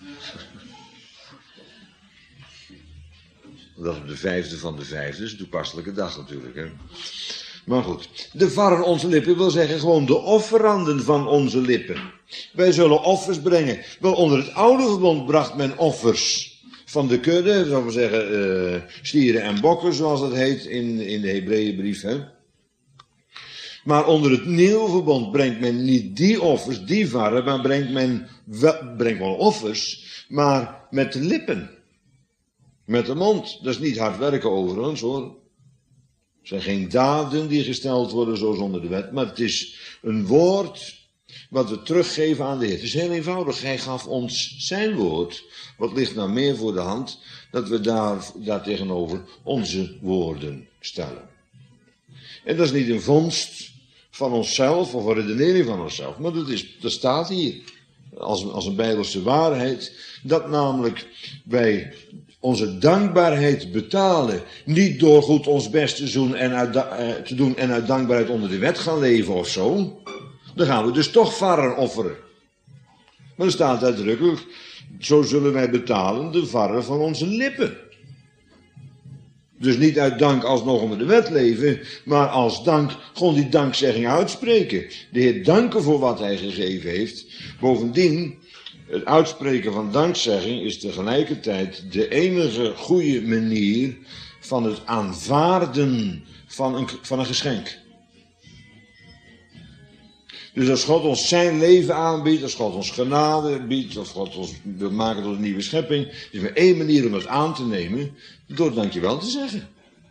Dat op de 5e van de 5e is een toepasselijke dag natuurlijk, hè. Maar goed, de varren onze lippen wil zeggen gewoon de offeranden van onze lippen. Wij zullen offers brengen. Wel, onder het oude verbond bracht men offers van de kudde, zou ik zeggen, stieren en bokken, zoals dat heet in de Hebreeënbrief, hè. Maar onder het nieuwe verbond brengt men niet die offers, die varren, maar brengt wel offers, maar met de lippen. Met de mond. Dat is niet hard werken overigens, hoor. Het zijn geen daden die gesteld worden zoals onder de wet, maar het is een woord wat we teruggeven aan de Heer. Het is heel eenvoudig. Hij gaf ons zijn woord. Wat ligt nou meer voor de hand? Dat we daar tegenover onze woorden stellen. En dat is niet een vondst van onszelf of een redenering van onszelf, maar dat staat hier als een bijbelse waarheid, dat namelijk wij onze dankbaarheid betalen, niet door goed ons best te doen en uit dankbaarheid onder de wet gaan leven of zo. Dan gaan we dus toch varren offeren. Maar er staat uitdrukkelijk, zo zullen wij betalen de varren van onze lippen. Dus niet uit dank alsnog onder de wet leven, maar als dank gewoon die dankzegging uitspreken. De Heer danken voor wat hij gegeven heeft. Bovendien, het uitspreken van dankzegging is tegelijkertijd de enige goede manier van het aanvaarden van een geschenk. Dus als God ons zijn leven aanbiedt, als God ons genade biedt, of God ons wil maken tot een nieuwe schepping, is er maar één manier om dat aan te nemen, door dankjewel te zeggen.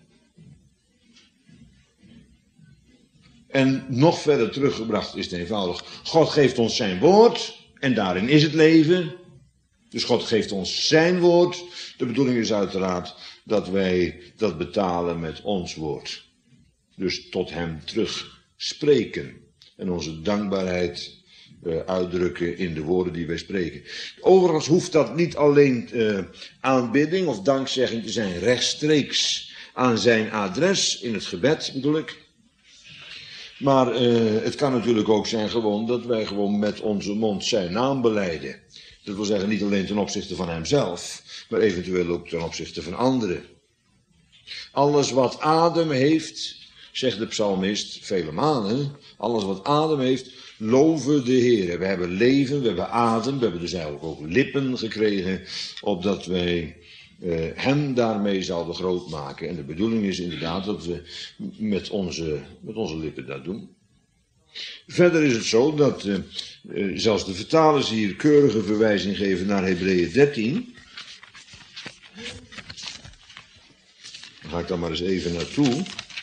En nog verder teruggebracht is het eenvoudig. God geeft ons zijn woord, en daarin is het leven. Dus God geeft ons zijn woord. De bedoeling is uiteraard dat wij dat betalen met ons woord. Dus tot hem terug spreken. En onze dankbaarheid uitdrukken in de woorden die wij spreken. Overigens hoeft dat niet alleen aanbidding of dankzegging te zijn rechtstreeks aan zijn adres in het gebed bedoel ik. Maar het kan natuurlijk ook zijn gewoon dat wij gewoon met onze mond zijn naam belijden. Dat wil zeggen niet alleen ten opzichte van hemzelf, maar eventueel ook ten opzichte van anderen. Alles wat adem heeft, zegt de psalmist vele malen, alles wat adem heeft, loven de Heer. We hebben leven, we hebben adem, we hebben dus eigenlijk ook lippen gekregen, opdat wij hem daarmee zouden groot maken. En de bedoeling is inderdaad dat we met onze lippen dat doen. Verder is het zo dat zelfs de vertalers hier keurige verwijzing geven naar Hebreeën 13. Daar ga ik dan maar eens even naartoe.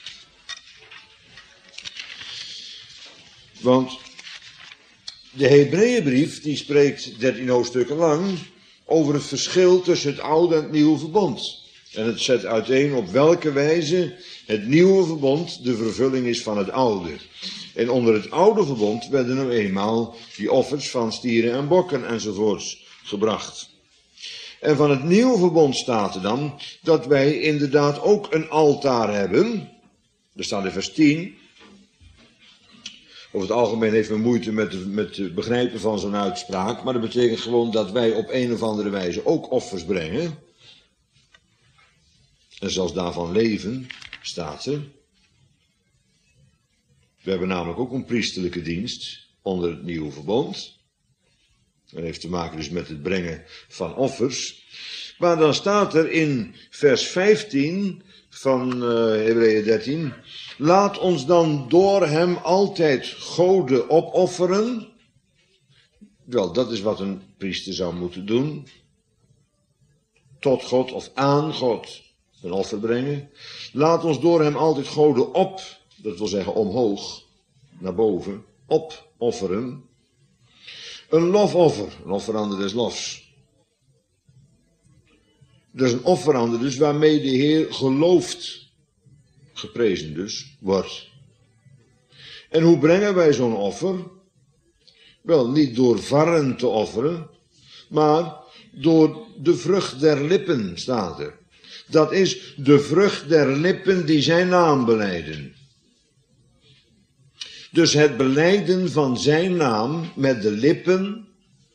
Want de Hebreeënbrief die spreekt 13 hoofdstukken lang over het verschil tussen het oude en het nieuwe verbond. En het zet uiteen op welke wijze het nieuwe verbond de vervulling is van het oude. En onder het oude verbond werden nou eenmaal die offers van stieren en bokken enzovoorts gebracht. En van het nieuwe verbond staat er dan dat wij inderdaad ook een altaar hebben. Er staat in vers 10. Over het algemeen heeft men moeite met het begrijpen van zo'n uitspraak. Maar dat betekent gewoon dat wij op een of andere wijze ook offers brengen. En zelfs daarvan leven, staat er. We hebben namelijk ook een priesterlijke dienst onder het nieuwe verbond. Dat heeft te maken dus met het brengen van offers. Maar dan staat er in vers 15 van Hebreeën 13. Laat ons dan door hem altijd goden opofferen. Wel, dat is wat een priester zou moeten doen. Tot God of aan God een offer brengen. Laat ons door hem altijd goden op, dat wil zeggen omhoog, naar boven, opofferen. Een lofoffer, een offerande des lofs. Dat is een offerande dus waarmee de Heer geloofd, geprezen dus, wordt. En hoe brengen wij zo'n offer? Wel, niet door varren te offeren, maar door de vrucht der lippen, staat er. Dat is de vrucht der lippen die zijn naam belijden. Dus het belijden van zijn naam met de lippen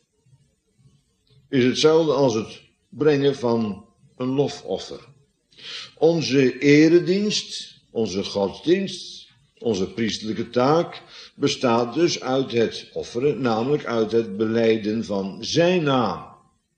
is hetzelfde als het brengen van een lofoffer. Onze eredienst, onze godsdienst, onze priesterlijke taak bestaat dus uit het offeren, namelijk uit het belijden van zijn naam.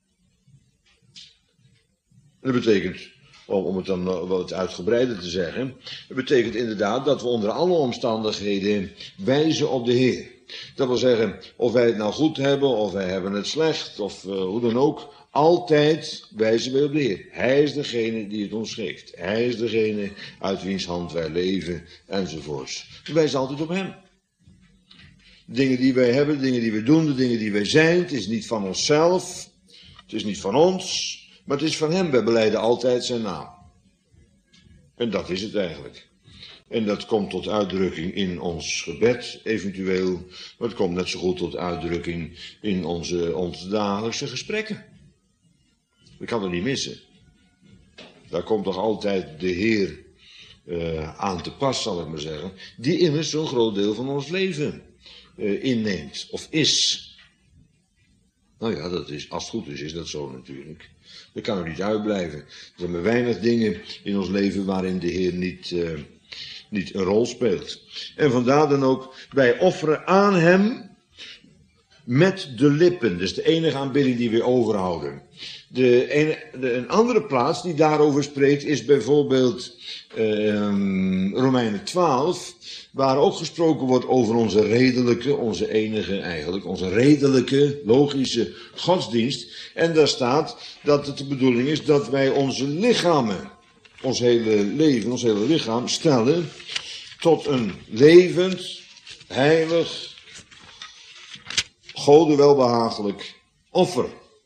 Dat betekent, om het dan wat uitgebreider te zeggen, het betekent inderdaad dat we onder alle omstandigheden wijzen op de Heer. Dat wil zeggen, of wij het nou goed hebben, of wij hebben het slecht, of hoe dan ook, altijd wijzen wij op de Heer. Hij is degene die het ons geeft. Hij is degene uit wiens hand wij leven, enzovoorts. We wijzen altijd op hem. De dingen die wij hebben, de dingen die we doen, de dingen die wij zijn, het is niet van onszelf, het is niet van ons, maar het is van hem. Wij belijden altijd zijn naam. En dat is het eigenlijk. En dat komt tot uitdrukking in ons gebed, eventueel. Maar het komt net zo goed tot uitdrukking in onze dagelijkse gesprekken. Dat kan er niet missen. Daar komt toch altijd de Heer aan te pas, zal ik maar zeggen. Die immers zo'n groot deel van ons leven inneemt, of is. Nou ja, dat is, als het goed is dat zo natuurlijk. Dat kan er niet uitblijven. Er zijn maar weinig dingen in ons leven waarin de Heer niet een rol speelt. En vandaar dan ook, wij offeren aan hem met de lippen. Dat is de enige aanbidding die we overhouden. Een andere plaats die daarover spreekt is bijvoorbeeld Romeinen 12, waar ook gesproken wordt over onze redelijke, onze enige eigenlijk, onze redelijke, logische godsdienst. En daar staat dat het de bedoeling is dat wij onze lichamen, ons hele leven, ons hele lichaam stellen tot een levend, heilig, Gode welbehagelijk offer.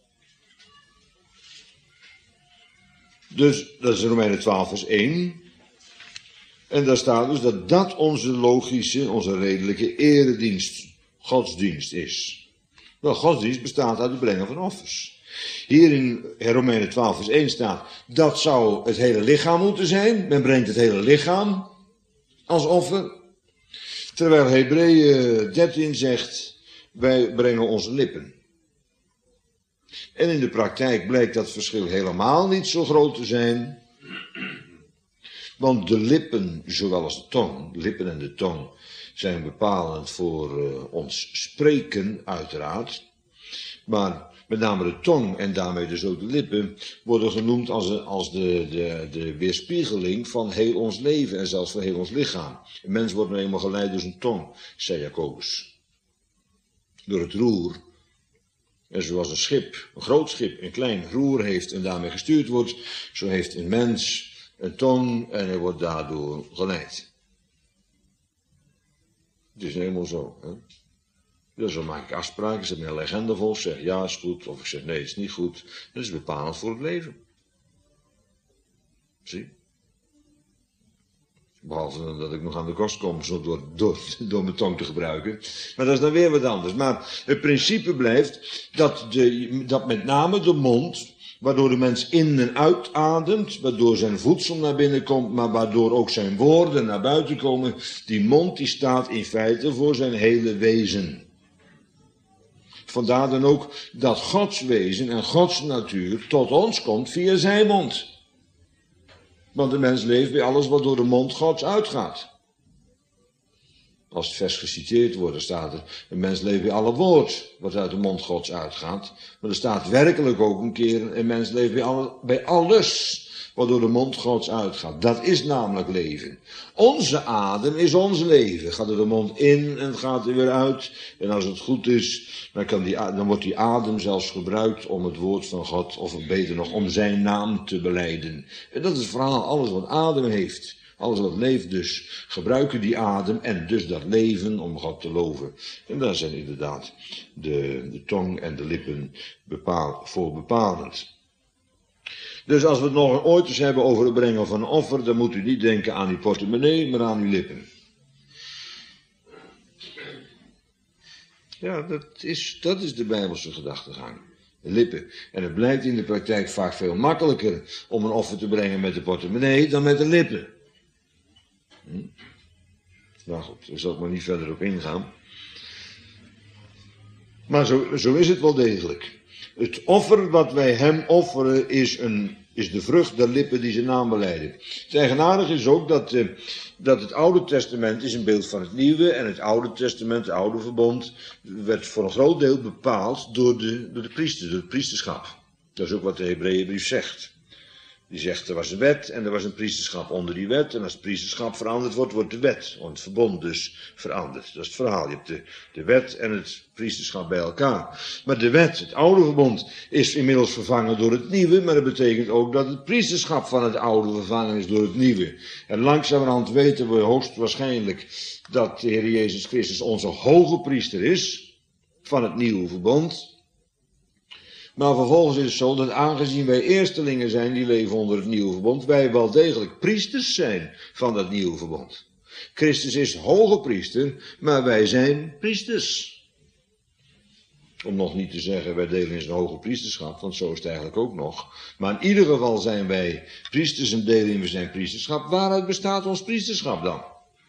Dus dat is Romeinen 12 vers 1. En daar staat dus dat dat onze logische, onze redelijke eredienst, godsdienst is. Wel, godsdienst bestaat uit het brengen van offers. Hier in Romeinen 12 vers 1 staat, dat zou het hele lichaam moeten zijn. Men brengt het hele lichaam als offer. Terwijl Hebreeën 13 zegt, wij brengen onze lippen. En in de praktijk blijkt dat verschil helemaal niet zo groot te zijn. Want de lippen, zowel als de tong, de lippen en de tong, zijn bepalend voor ons spreken, uiteraard. Maar met name de tong en daarmee dus ook de lippen, worden genoemd als de weerspiegeling van heel ons leven en zelfs van heel ons lichaam. Een mens wordt nou eenmaal geleid door zijn tong, zei Jacobus. Door het roer. En zoals een schip, een groot schip, een klein roer heeft en daarmee gestuurd wordt, zo heeft een mens een tong en hij wordt daardoor geleid. Het is helemaal zo. Hè? Dus dan maak ik afspraken, zet me een legende vol, zeg ja is goed, of ik zeg nee is niet goed. Dat is bepalend voor het leven. Zie? Behalve dat ik nog aan de kost kom, zo door mijn tong te gebruiken. Maar dat is dan weer wat anders. Maar het principe blijft dat met name de mond, waardoor de mens in en uitademt, waardoor zijn voedsel naar binnen komt, maar waardoor ook zijn woorden naar buiten komen, die mond die staat in feite voor zijn hele wezen. Vandaar dan ook dat Gods wezen en Gods natuur tot ons komt via zijn mond. Want de mens leeft bij alles wat door de mond Gods uitgaat. Als het vers geciteerd wordt, dan staat er, een mens leeft bij alle woord wat uit de mond Gods uitgaat. Maar er staat werkelijk ook een keer, een mens leeft bij alles wat door de mond Gods uitgaat. Dat is namelijk leven. Onze adem is ons leven. Gaat er de mond in en gaat er weer uit. En als het goed is, dan wordt die adem zelfs gebruikt om het woord van God, of beter nog, om zijn naam te belijden. En dat is het verhaal, alles wat adem heeft. Alles wat leeft dus, gebruiken die adem en dus dat leven om God te loven. En daar zijn inderdaad de tong en de lippen voor bepalend. Dus als we het nog ooit eens hebben over het brengen van een offer, dan moet u niet denken aan uw portemonnee, maar aan uw lippen. Ja, dat is de Bijbelse gedachtegang. De lippen. En het blijkt in de praktijk vaak veel makkelijker om een offer te brengen met de portemonnee dan met de lippen. Nou goed, daar zal ik maar niet verder op ingaan. Maar zo is het wel degelijk. Het offer wat wij hem offeren is de vrucht der lippen die zijn naam belijden. Het eigenaardige is ook dat het Oude Testament is een beeld van het Nieuwe. En het Oude Testament, het Oude Verbond, werd voor een groot deel bepaald door de priesters, door het priesterschap. Dat is ook wat de Hebreeënbrief zegt. Die zegt, er was een wet en er was een priesterschap onder die wet. En als het priesterschap veranderd wordt, wordt de wet, het verbond dus, veranderd. Dat is het verhaal. Je hebt de wet en het priesterschap bij elkaar. Maar de wet, het oude verbond, is inmiddels vervangen door het nieuwe. Maar dat betekent ook dat het priesterschap van het oude vervangen is door het nieuwe. En langzamerhand weten we hoogstwaarschijnlijk dat de Heer Jezus Christus onze hoge priester is van het nieuwe verbond. Maar vervolgens is het zo dat aangezien wij eerstelingen zijn die leven onder het nieuwe verbond, wij wel degelijk priesters zijn van dat nieuwe verbond. Christus is hoge priester, maar wij zijn priesters. Om nog niet te zeggen, wij delen in zijn hoge priesterschap, want zo is het eigenlijk ook nog. Maar in ieder geval zijn wij priesters en delen in zijn priesterschap. Waaruit bestaat ons priesterschap dan?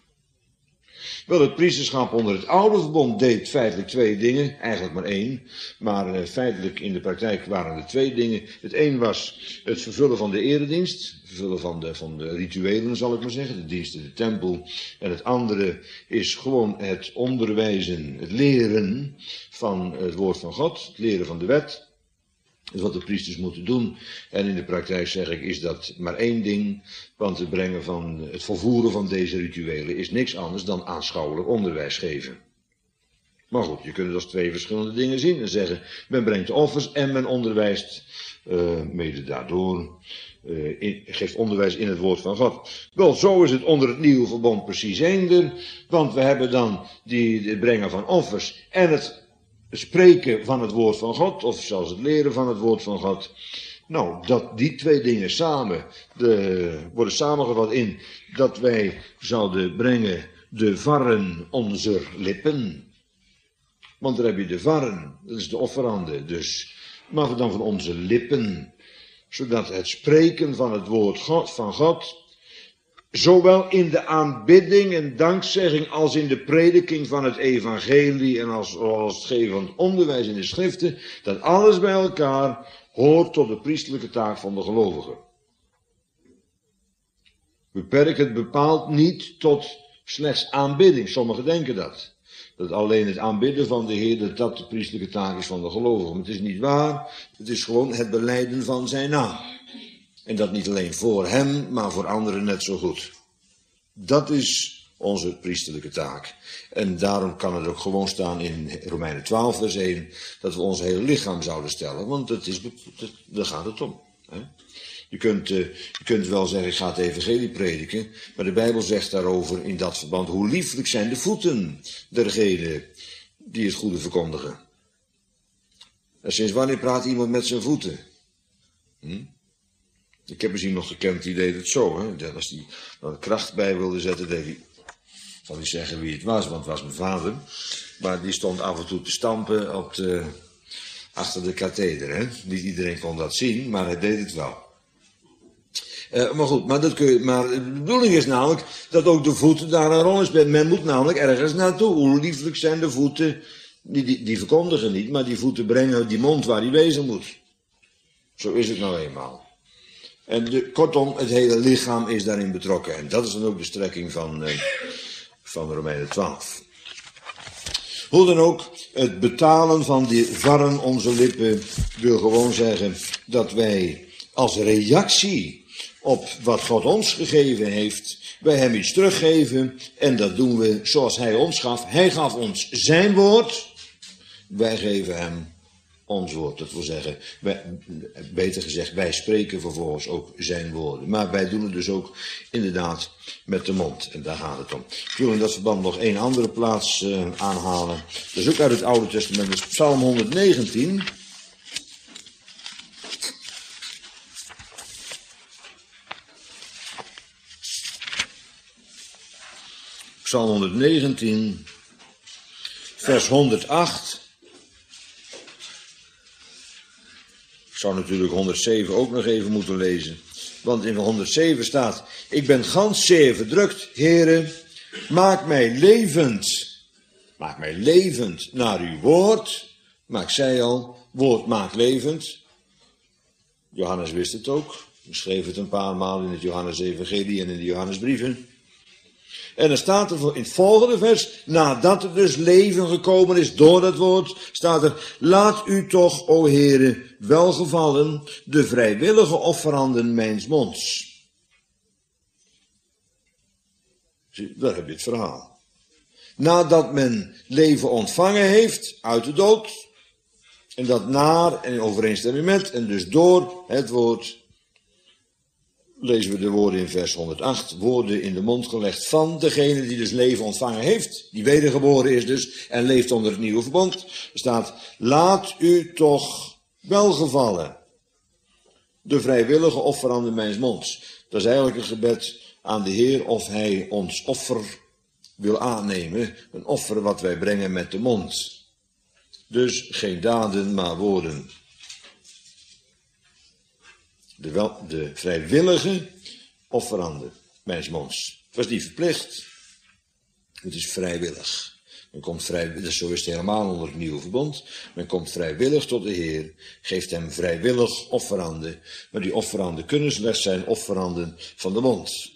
Wel, het priesterschap onder het oude verbond deed feitelijk twee dingen, eigenlijk maar één, maar feitelijk in de praktijk waren er twee dingen. Het een was het vervullen van de eredienst, het vervullen van de rituelen zal ik maar zeggen, de dienst in de tempel. En het andere is gewoon het onderwijzen, het leren van het woord van God, het leren van de wet. Dat is wat de priesters moeten doen. En in de praktijk zeg ik, is dat maar één ding. Want het volvoeren van deze rituelen is niks anders dan aanschouwelijk onderwijs geven. Maar goed, je kunt het als twee verschillende dingen zien. En zeggen, men brengt offers en men onderwijst mede daardoor. Geeft onderwijs in het woord van God. Wel, zo is het onder het nieuwe verbond precies eender. Want we hebben dan het brengen van offers en het spreken van het woord van God, of zelfs het leren van het woord van God. Nou, die twee dingen samen worden samengevat in dat wij zouden brengen de varren onze lippen. Want daar heb je de varren, dat is de offerande. Dus, maar dan van onze lippen, zodat het spreken van het woord van God, zowel in de aanbidding en dankzegging als in de prediking van het evangelie en als het geven van het onderwijs in de schriften, dat alles bij elkaar hoort tot de priesterlijke taak van de gelovigen. Beperk het bepaald niet tot slechts aanbidding, sommigen denken dat. Dat alleen het aanbidden van de Heer, dat de priestelijke taak is van de gelovigen. Het is niet waar, het is gewoon het belijden van zijn naam. En dat niet alleen voor hem, maar voor anderen net zo goed. Dat is onze priestelijke taak. En daarom kan het ook gewoon staan in Romeinen 12 vers 1, dat we ons hele lichaam zouden stellen. Want daar gaat het om. Hè? Je kunt wel zeggen, ik ga het evangelie prediken, maar de Bijbel zegt daarover in dat verband, hoe lieflijk zijn de voeten dergenen die het goede verkondigen. En sinds wanneer praat iemand met zijn voeten? Ik heb eens iemand gekend die deed het zo. Hè? Als hij er kracht bij wilde zetten, deed hij, ik zal niet zeggen wie het was, want het was mijn vader, maar die stond af en toe te stampen achter de katheder. Hè? Niet iedereen kon dat zien, maar hij deed het wel. Maar goed, maar de bedoeling is namelijk dat ook de voeten daar een rol in spelen. Men moet namelijk ergens naartoe. Hoe lieflijk zijn de voeten, die verkondigen niet, maar die voeten brengen die mond waar die wezen moet. Zo is het nou eenmaal. En kortom, het hele lichaam is daarin betrokken. En dat is dan ook de strekking van Romeinen 12. Hoe dan ook, het betalen van die varren onze lippen wil gewoon zeggen dat wij als reactie op wat God ons gegeven heeft, wij hem iets teruggeven en dat doen we zoals hij ons gaf. Hij gaf ons zijn woord, wij geven hem ons woord. Dat wil zeggen, beter gezegd, wij spreken vervolgens ook zijn woorden. Maar wij doen het dus ook inderdaad met de mond. En daar gaat het om. Ik wil in dat verband nog één andere plaats aanhalen. Dat is ook uit het Oude Testament, dat is Psalm 119. Psalm 119, vers 108. Ik zou natuurlijk 107 ook nog even moeten lezen. Want in 107 staat, ik ben gans zeer verdrukt, Heere, maak mij levend. Maak mij levend naar uw woord. Maar ik zei al, woord maakt levend. Johannes wist het ook. Hij schreef het een paar maal in het Johannes-evangelie en in de Johannesbrieven. En dan staat er in het volgende vers, nadat er dus leven gekomen is door dat woord, staat er, laat u toch, o Heere, welgevallen de vrijwillige offeranden mijns monds. Zie, daar heb je het verhaal. Nadat men leven ontvangen heeft uit de dood, en dat naar en in overeenstemming met, en dus door het woord, lezen we de woorden in vers 108, woorden in de mond gelegd van degene die dus leven ontvangen heeft, die wedergeboren is dus en leeft onder het nieuwe verbond. Er staat, laat u toch welgevallen de vrijwillige offeranden mijns monds. Dat is eigenlijk een gebed aan de Heer of hij ons offer wil aannemen, een offer wat wij brengen met de mond. Dus geen daden, maar woorden. De vrijwillige offeranden mijns monds. Het was niet verplicht. Het is vrijwillig. Men komt vrijwillig, zo is het helemaal onder het nieuwe verbond. Men komt vrijwillig tot de Heer, geeft hem vrijwillig offeranden. Maar die offeranden kunnen slechts zijn offeranden van de mond.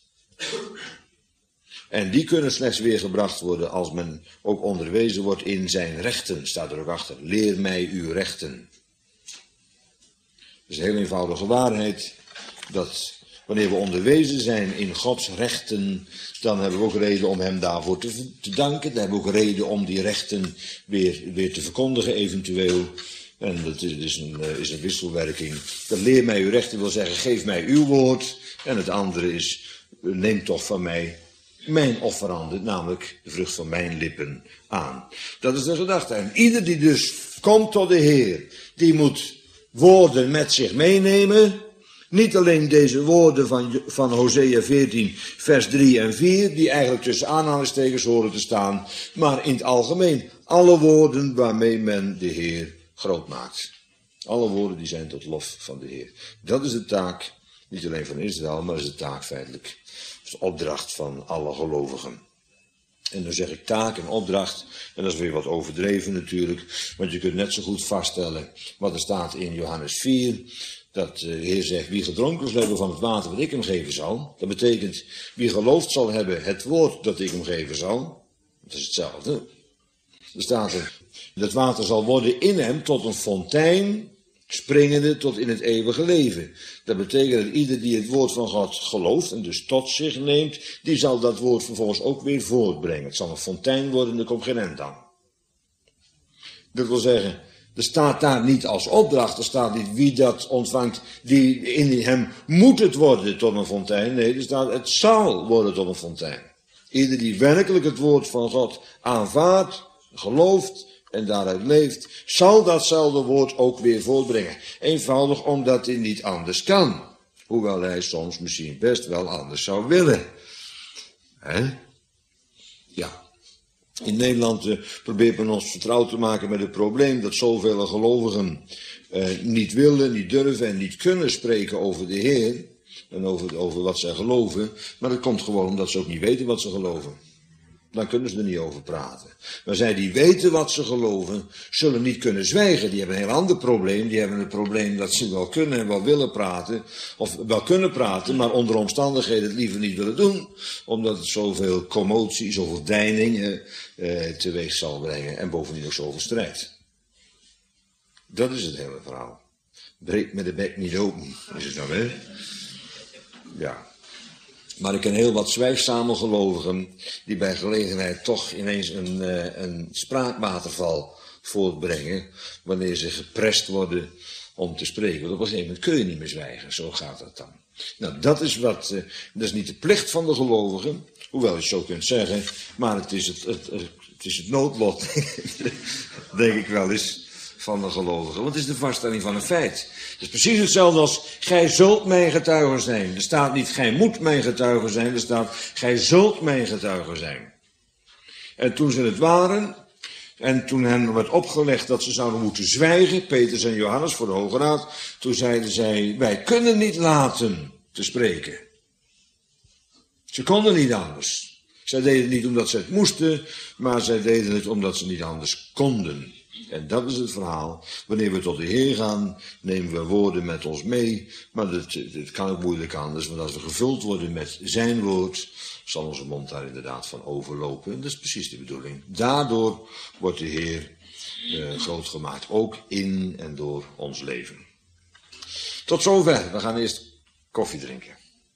En die kunnen slechts weer gebracht worden als men ook onderwezen wordt in zijn rechten. Staat er ook achter. Leer mij uw rechten. Het is een heel eenvoudige waarheid dat wanneer we onderwezen zijn in Gods rechten, dan hebben we ook reden om hem daarvoor te danken. Dan hebben we ook reden om die rechten weer te verkondigen eventueel. En dat is een wisselwerking. Dat leer mij uw rechten wil zeggen, geef mij uw woord. En het andere is, neem toch van mij mijn offeranden, namelijk de vrucht van mijn lippen aan. Dat is de gedachte. En ieder die dus komt tot de Heer, die moet woorden met zich meenemen. Niet alleen deze woorden van Hosea 14, vers 3 en 4, die eigenlijk tussen aanhalingstekens horen te staan, maar in het algemeen alle woorden waarmee men de Heer groot maakt. Alle woorden die zijn tot lof van de Heer. Dat is de taak, niet alleen van Israël, maar dat is de taak feitelijk. Dat is de opdracht van alle gelovigen. En dan zeg ik taak en opdracht, en dat is weer wat overdreven natuurlijk, want je kunt net zo goed vaststellen wat er staat in Johannes 4, dat de Heer zegt, wie gedronken zal hebben van het water wat ik hem geven zal, dat betekent, wie geloofd zal hebben het woord dat ik hem geven zal, dat is hetzelfde. Er staat er, dat water zal worden in hem tot een fontein, springende tot in het eeuwige leven. Dat betekent dat ieder die het woord van God gelooft en dus tot zich neemt, die zal dat woord vervolgens ook weer voortbrengen. Het zal een fontein worden en er komt geen eind aan. Dat wil zeggen, er staat daar niet als opdracht, er staat niet wie dat ontvangt, die in hem moet het worden tot een fontein. Nee, er staat het zal worden tot een fontein. Ieder die werkelijk het woord van God aanvaardt, gelooft en daaruit leeft, zal datzelfde woord ook weer voortbrengen. Eenvoudig omdat hij niet anders kan. Hoewel hij soms misschien best wel anders zou willen. Hè? Ja. In Nederland probeert men ons vertrouwd te maken met het probleem dat zoveel gelovigen niet willen, niet durven en niet kunnen spreken over de Heer. En over wat zij geloven. Maar dat komt gewoon omdat ze ook niet weten wat ze geloven. Dan kunnen ze er niet over praten. Maar zij die weten wat ze geloven, zullen niet kunnen zwijgen. Die hebben een heel ander probleem. Die hebben het probleem dat ze wel kunnen en wel willen praten. Of wel kunnen praten, maar onder omstandigheden het liever niet willen doen. Omdat het zoveel commotie, zoveel deining teweeg zal brengen. En bovendien ook zoveel strijd. Dat is het hele verhaal. Breek met de bek niet open, is het dan, hè? Ja. Maar ik ken heel wat zwijgzame gelovigen die bij gelegenheid toch ineens een spraakwaterval voortbrengen wanneer ze geprest worden om te spreken. Want op een gegeven moment kun je niet meer zwijgen, zo gaat dat dan. Nou, dat is niet de plicht van de gelovigen, hoewel je het zo kunt zeggen, maar het is het noodlot, denk ik wel eens, van de gelovigen. Want het is de vaststelling van een feit. Het is precies hetzelfde als, gij zult mijn getuige zijn. Er staat niet, gij moet mijn getuige zijn. Er staat, gij zult mijn getuige zijn. En toen ze het waren, en toen hen werd opgelegd dat ze zouden moeten zwijgen, Petrus en Johannes voor de Hoge Raad, toen zeiden zij, wij kunnen niet laten te spreken. Ze konden niet anders. Zij deden het niet omdat ze het moesten, maar zij deden het omdat ze niet anders konden. En dat is het verhaal. Wanneer we tot de Heer gaan, nemen we woorden met ons mee. Maar het kan ook moeilijk anders, want als we gevuld worden met zijn woord, zal onze mond daar inderdaad van overlopen. En dat is precies de bedoeling. Daardoor wordt de Heer groot gemaakt, ook in en door ons leven. Tot zover. We gaan eerst koffie drinken.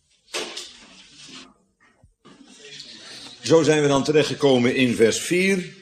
Zo zijn we dan terechtgekomen in vers 4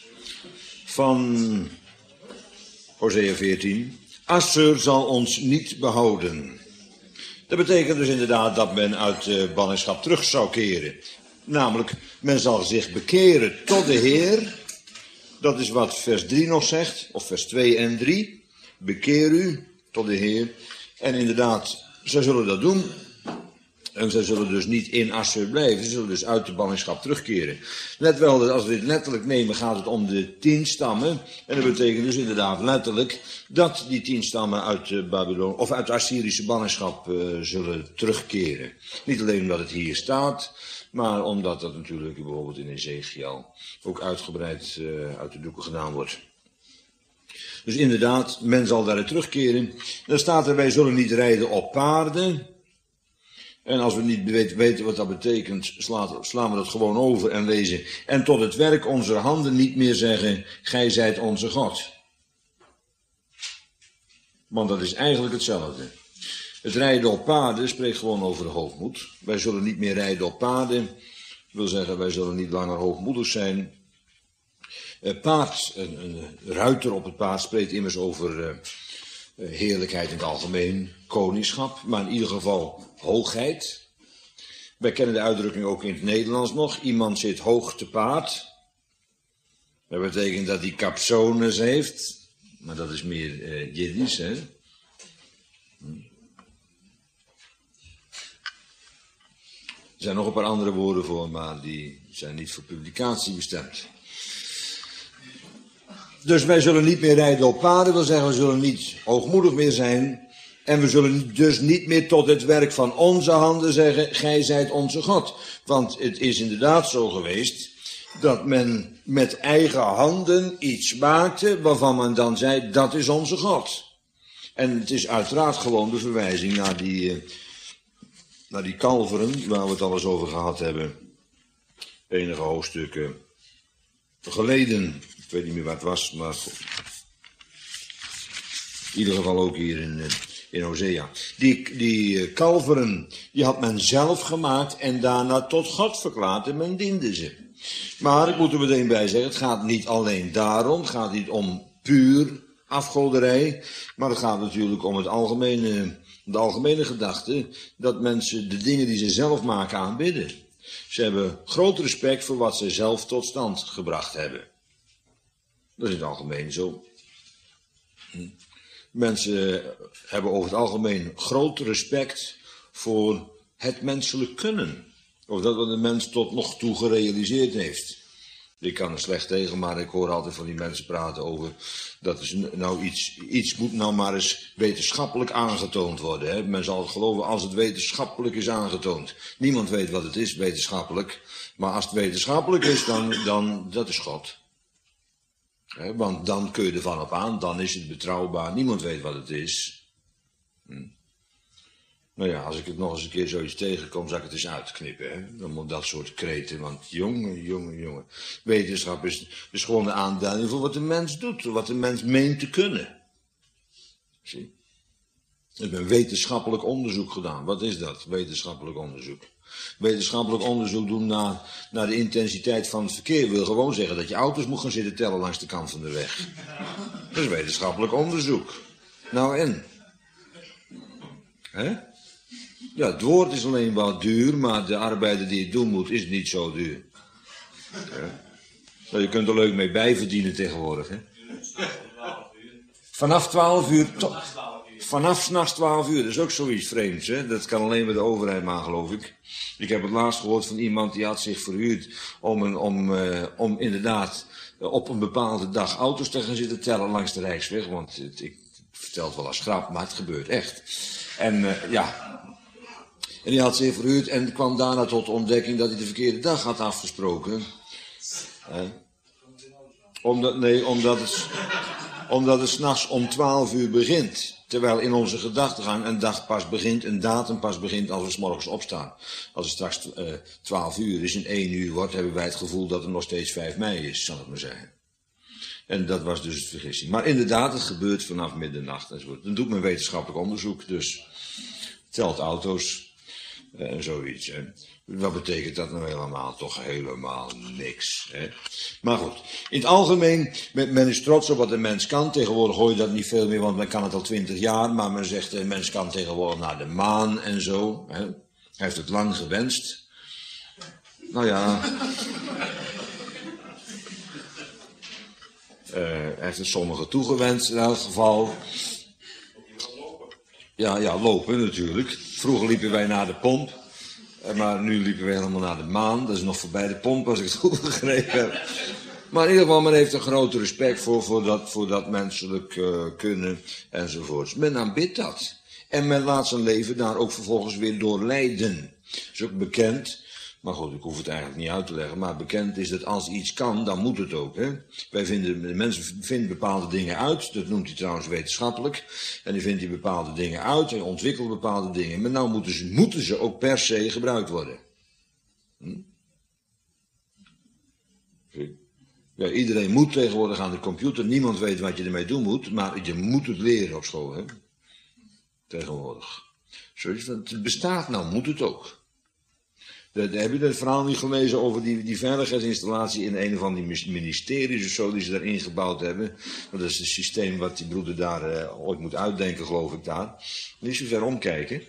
van Hosea 14. Assur zal ons niet behouden. Dat betekent dus inderdaad dat men uit de ballingschap terug zou keren. Namelijk, men zal zich bekeren tot de Heer. Dat is wat vers 3 nog zegt, of vers 2 en 3. Bekeer u tot de Heer. En inderdaad, zij zullen dat doen. En zij zullen dus niet in Assur blijven. Ze zullen dus uit de ballingschap terugkeren. Let wel, dat als we dit letterlijk nemen, gaat het om de 10 stammen. En dat betekent dus inderdaad letterlijk dat die 10 stammen uit Babylon, of uit de Assyrische ballingschap zullen terugkeren. Niet alleen omdat het hier staat, maar omdat dat natuurlijk bijvoorbeeld in Ezekiel ook uitgebreid uit de doeken gedaan wordt. Dus inderdaad, men zal daaruit terugkeren. Dan staat er, wij zullen niet rijden op paarden. En als we niet weten wat dat betekent, slaan we dat gewoon over en lezen. En tot het werk onze handen niet meer zeggen, gij zijt onze God. Want dat is eigenlijk hetzelfde. Het rijden op paarden spreekt gewoon over de hoogmoed. Wij zullen niet meer rijden op paarden. Dat wil zeggen, wij zullen niet langer hoogmoedig zijn. Een ruiter op het paard spreekt immers over heerlijkheid in het algemeen, koningschap, maar in ieder geval hoogheid. Wij kennen de uitdrukking ook in het Nederlands nog. Iemand zit hoog te paard. Dat betekent dat hij capsones heeft. Maar dat is meer Jiddisch, hè. Er zijn nog een paar andere woorden voor, maar die zijn niet voor publicatie bestemd. Dus wij zullen niet meer rijden op paarden, wil zeggen, we zullen niet hoogmoedig meer zijn. En we zullen dus niet meer tot het werk van onze handen zeggen, gij zijt onze God. Want het is inderdaad zo geweest dat men met eigen handen iets maakte waarvan men dan zei, dat is onze God. En het is uiteraard gewoon de verwijzing naar die kalveren, waar we het al eens over gehad hebben, enige hoofdstukken geleden. Ik weet niet meer wat het was, maar in ieder geval ook hier in Hosea. Die kalveren, die had men zelf gemaakt en daarna tot God verklaard en men diende ze. Maar ik moet er meteen bij zeggen, het gaat niet alleen daarom, het gaat niet om puur afgoderij, maar het gaat natuurlijk om de algemene gedachte dat mensen de dingen die ze zelf maken aanbidden. Ze hebben groot respect voor wat ze zelf tot stand gebracht hebben. Dat is in het algemeen zo. Mensen hebben over het algemeen groot respect voor het menselijk kunnen. Of dat wat de mens tot nog toe gerealiseerd heeft. Ik kan er slecht tegen, maar ik hoor altijd van die mensen praten over dat is nou iets moet nou maar eens wetenschappelijk aangetoond worden. Hè? Men zal het geloven als het wetenschappelijk is aangetoond. Niemand weet wat het is wetenschappelijk, maar als het wetenschappelijk is, dan dat is God. Hè? Want dan kun je ervan op aan, dan is het betrouwbaar. Niemand weet wat het is. Nou ja, als ik het nog eens een keer zoiets tegenkom, zal ik het eens uitknippen. Hè? Dan moet dat soort kreten, want jongen. Wetenschap is gewoon de aanduiding voor wat de mens doet, wat de mens meent te kunnen. Zie? Er is een wetenschappelijk onderzoek gedaan. Wat is dat, wetenschappelijk onderzoek? Wetenschappelijk onderzoek doen naar de intensiteit van het verkeer wil gewoon zeggen dat je auto's moet gaan zitten tellen langs de kant van de weg. Dat is wetenschappelijk onderzoek. Nou en? Hè? Ja, het woord is alleen wat duur, maar de arbeider die het doen moet, is niet zo duur. Ja. Nou, je kunt er leuk mee bijverdienen tegenwoordig, hè? Vanaf 12 uur tot... Vanaf 's nachts 12 uur, dat is ook zoiets vreemds, hè? Dat kan alleen met de overheid maar, geloof ik. Ik heb het laatst gehoord van iemand die had zich verhuurd om inderdaad op een bepaalde dag auto's te gaan zitten tellen langs de Rijksweg. Want ik vertel het wel als grap, maar het gebeurt echt. En en die had zich verhuurd en kwam daarna tot de ontdekking dat hij de verkeerde dag had afgesproken. Omdat het 's nachts om 12 uur begint. Terwijl in onze gedachtegang een dag pas begint, een datum pas begint als we 's morgens opstaan. Als het straks 12 uur is en 1 uur wordt, hebben wij het gevoel dat het nog steeds 5 mei is, zal ik maar zeggen. En dat was dus het vergissing. Maar inderdaad, het gebeurt vanaf middernacht enzovoort. Dan doet men wetenschappelijk onderzoek, dus telt auto's en zoiets. Hè. Wat betekent dat nou helemaal? Toch helemaal niks. Hè? Maar goed, in het algemeen, men is trots op wat een mens kan. Tegenwoordig hoor je dat niet veel meer, want men kan het al 20 jaar. Maar men zegt, een mens kan tegenwoordig naar de maan en zo. Hè? Hij heeft het lang gewenst. Nou ja. Hij heeft het sommigen toegewenst in elk geval. Ja, lopen natuurlijk. Vroeger liepen wij naar de pomp. Maar nu liepen we helemaal naar de maan. Dat is nog voorbij de pomp, als ik het goed begrepen heb. Maar in ieder geval, men heeft een groot respect voor dat menselijk kunnen enzovoorts. Men aanbidt dat. En men laat zijn leven daar ook vervolgens weer door leiden. Dat is ook bekend. Maar goed, ik hoef het eigenlijk niet uit te leggen. Maar bekend is dat als iets kan, dan moet het ook. Hè? De mensen vinden bepaalde dingen uit. Dat noemt hij trouwens wetenschappelijk. En die vindt hij bepaalde dingen uit. Hij ontwikkelt bepaalde dingen. Maar nou moeten ze ook per se gebruikt worden. Ja, iedereen moet tegenwoordig aan de computer. Niemand weet wat je ermee doen moet. Maar je moet het leren op school. Hè? Tegenwoordig. Zoals het bestaat, nou moet het ook. Heb je dat verhaal niet gelezen over die veiligheidsinstallatie in een van die ministeries of zo die ze daar ingebouwd hebben? Dat is een systeem wat die broeder daar ooit moet uitdenken, geloof ik daar. Niet zo ver omkijken.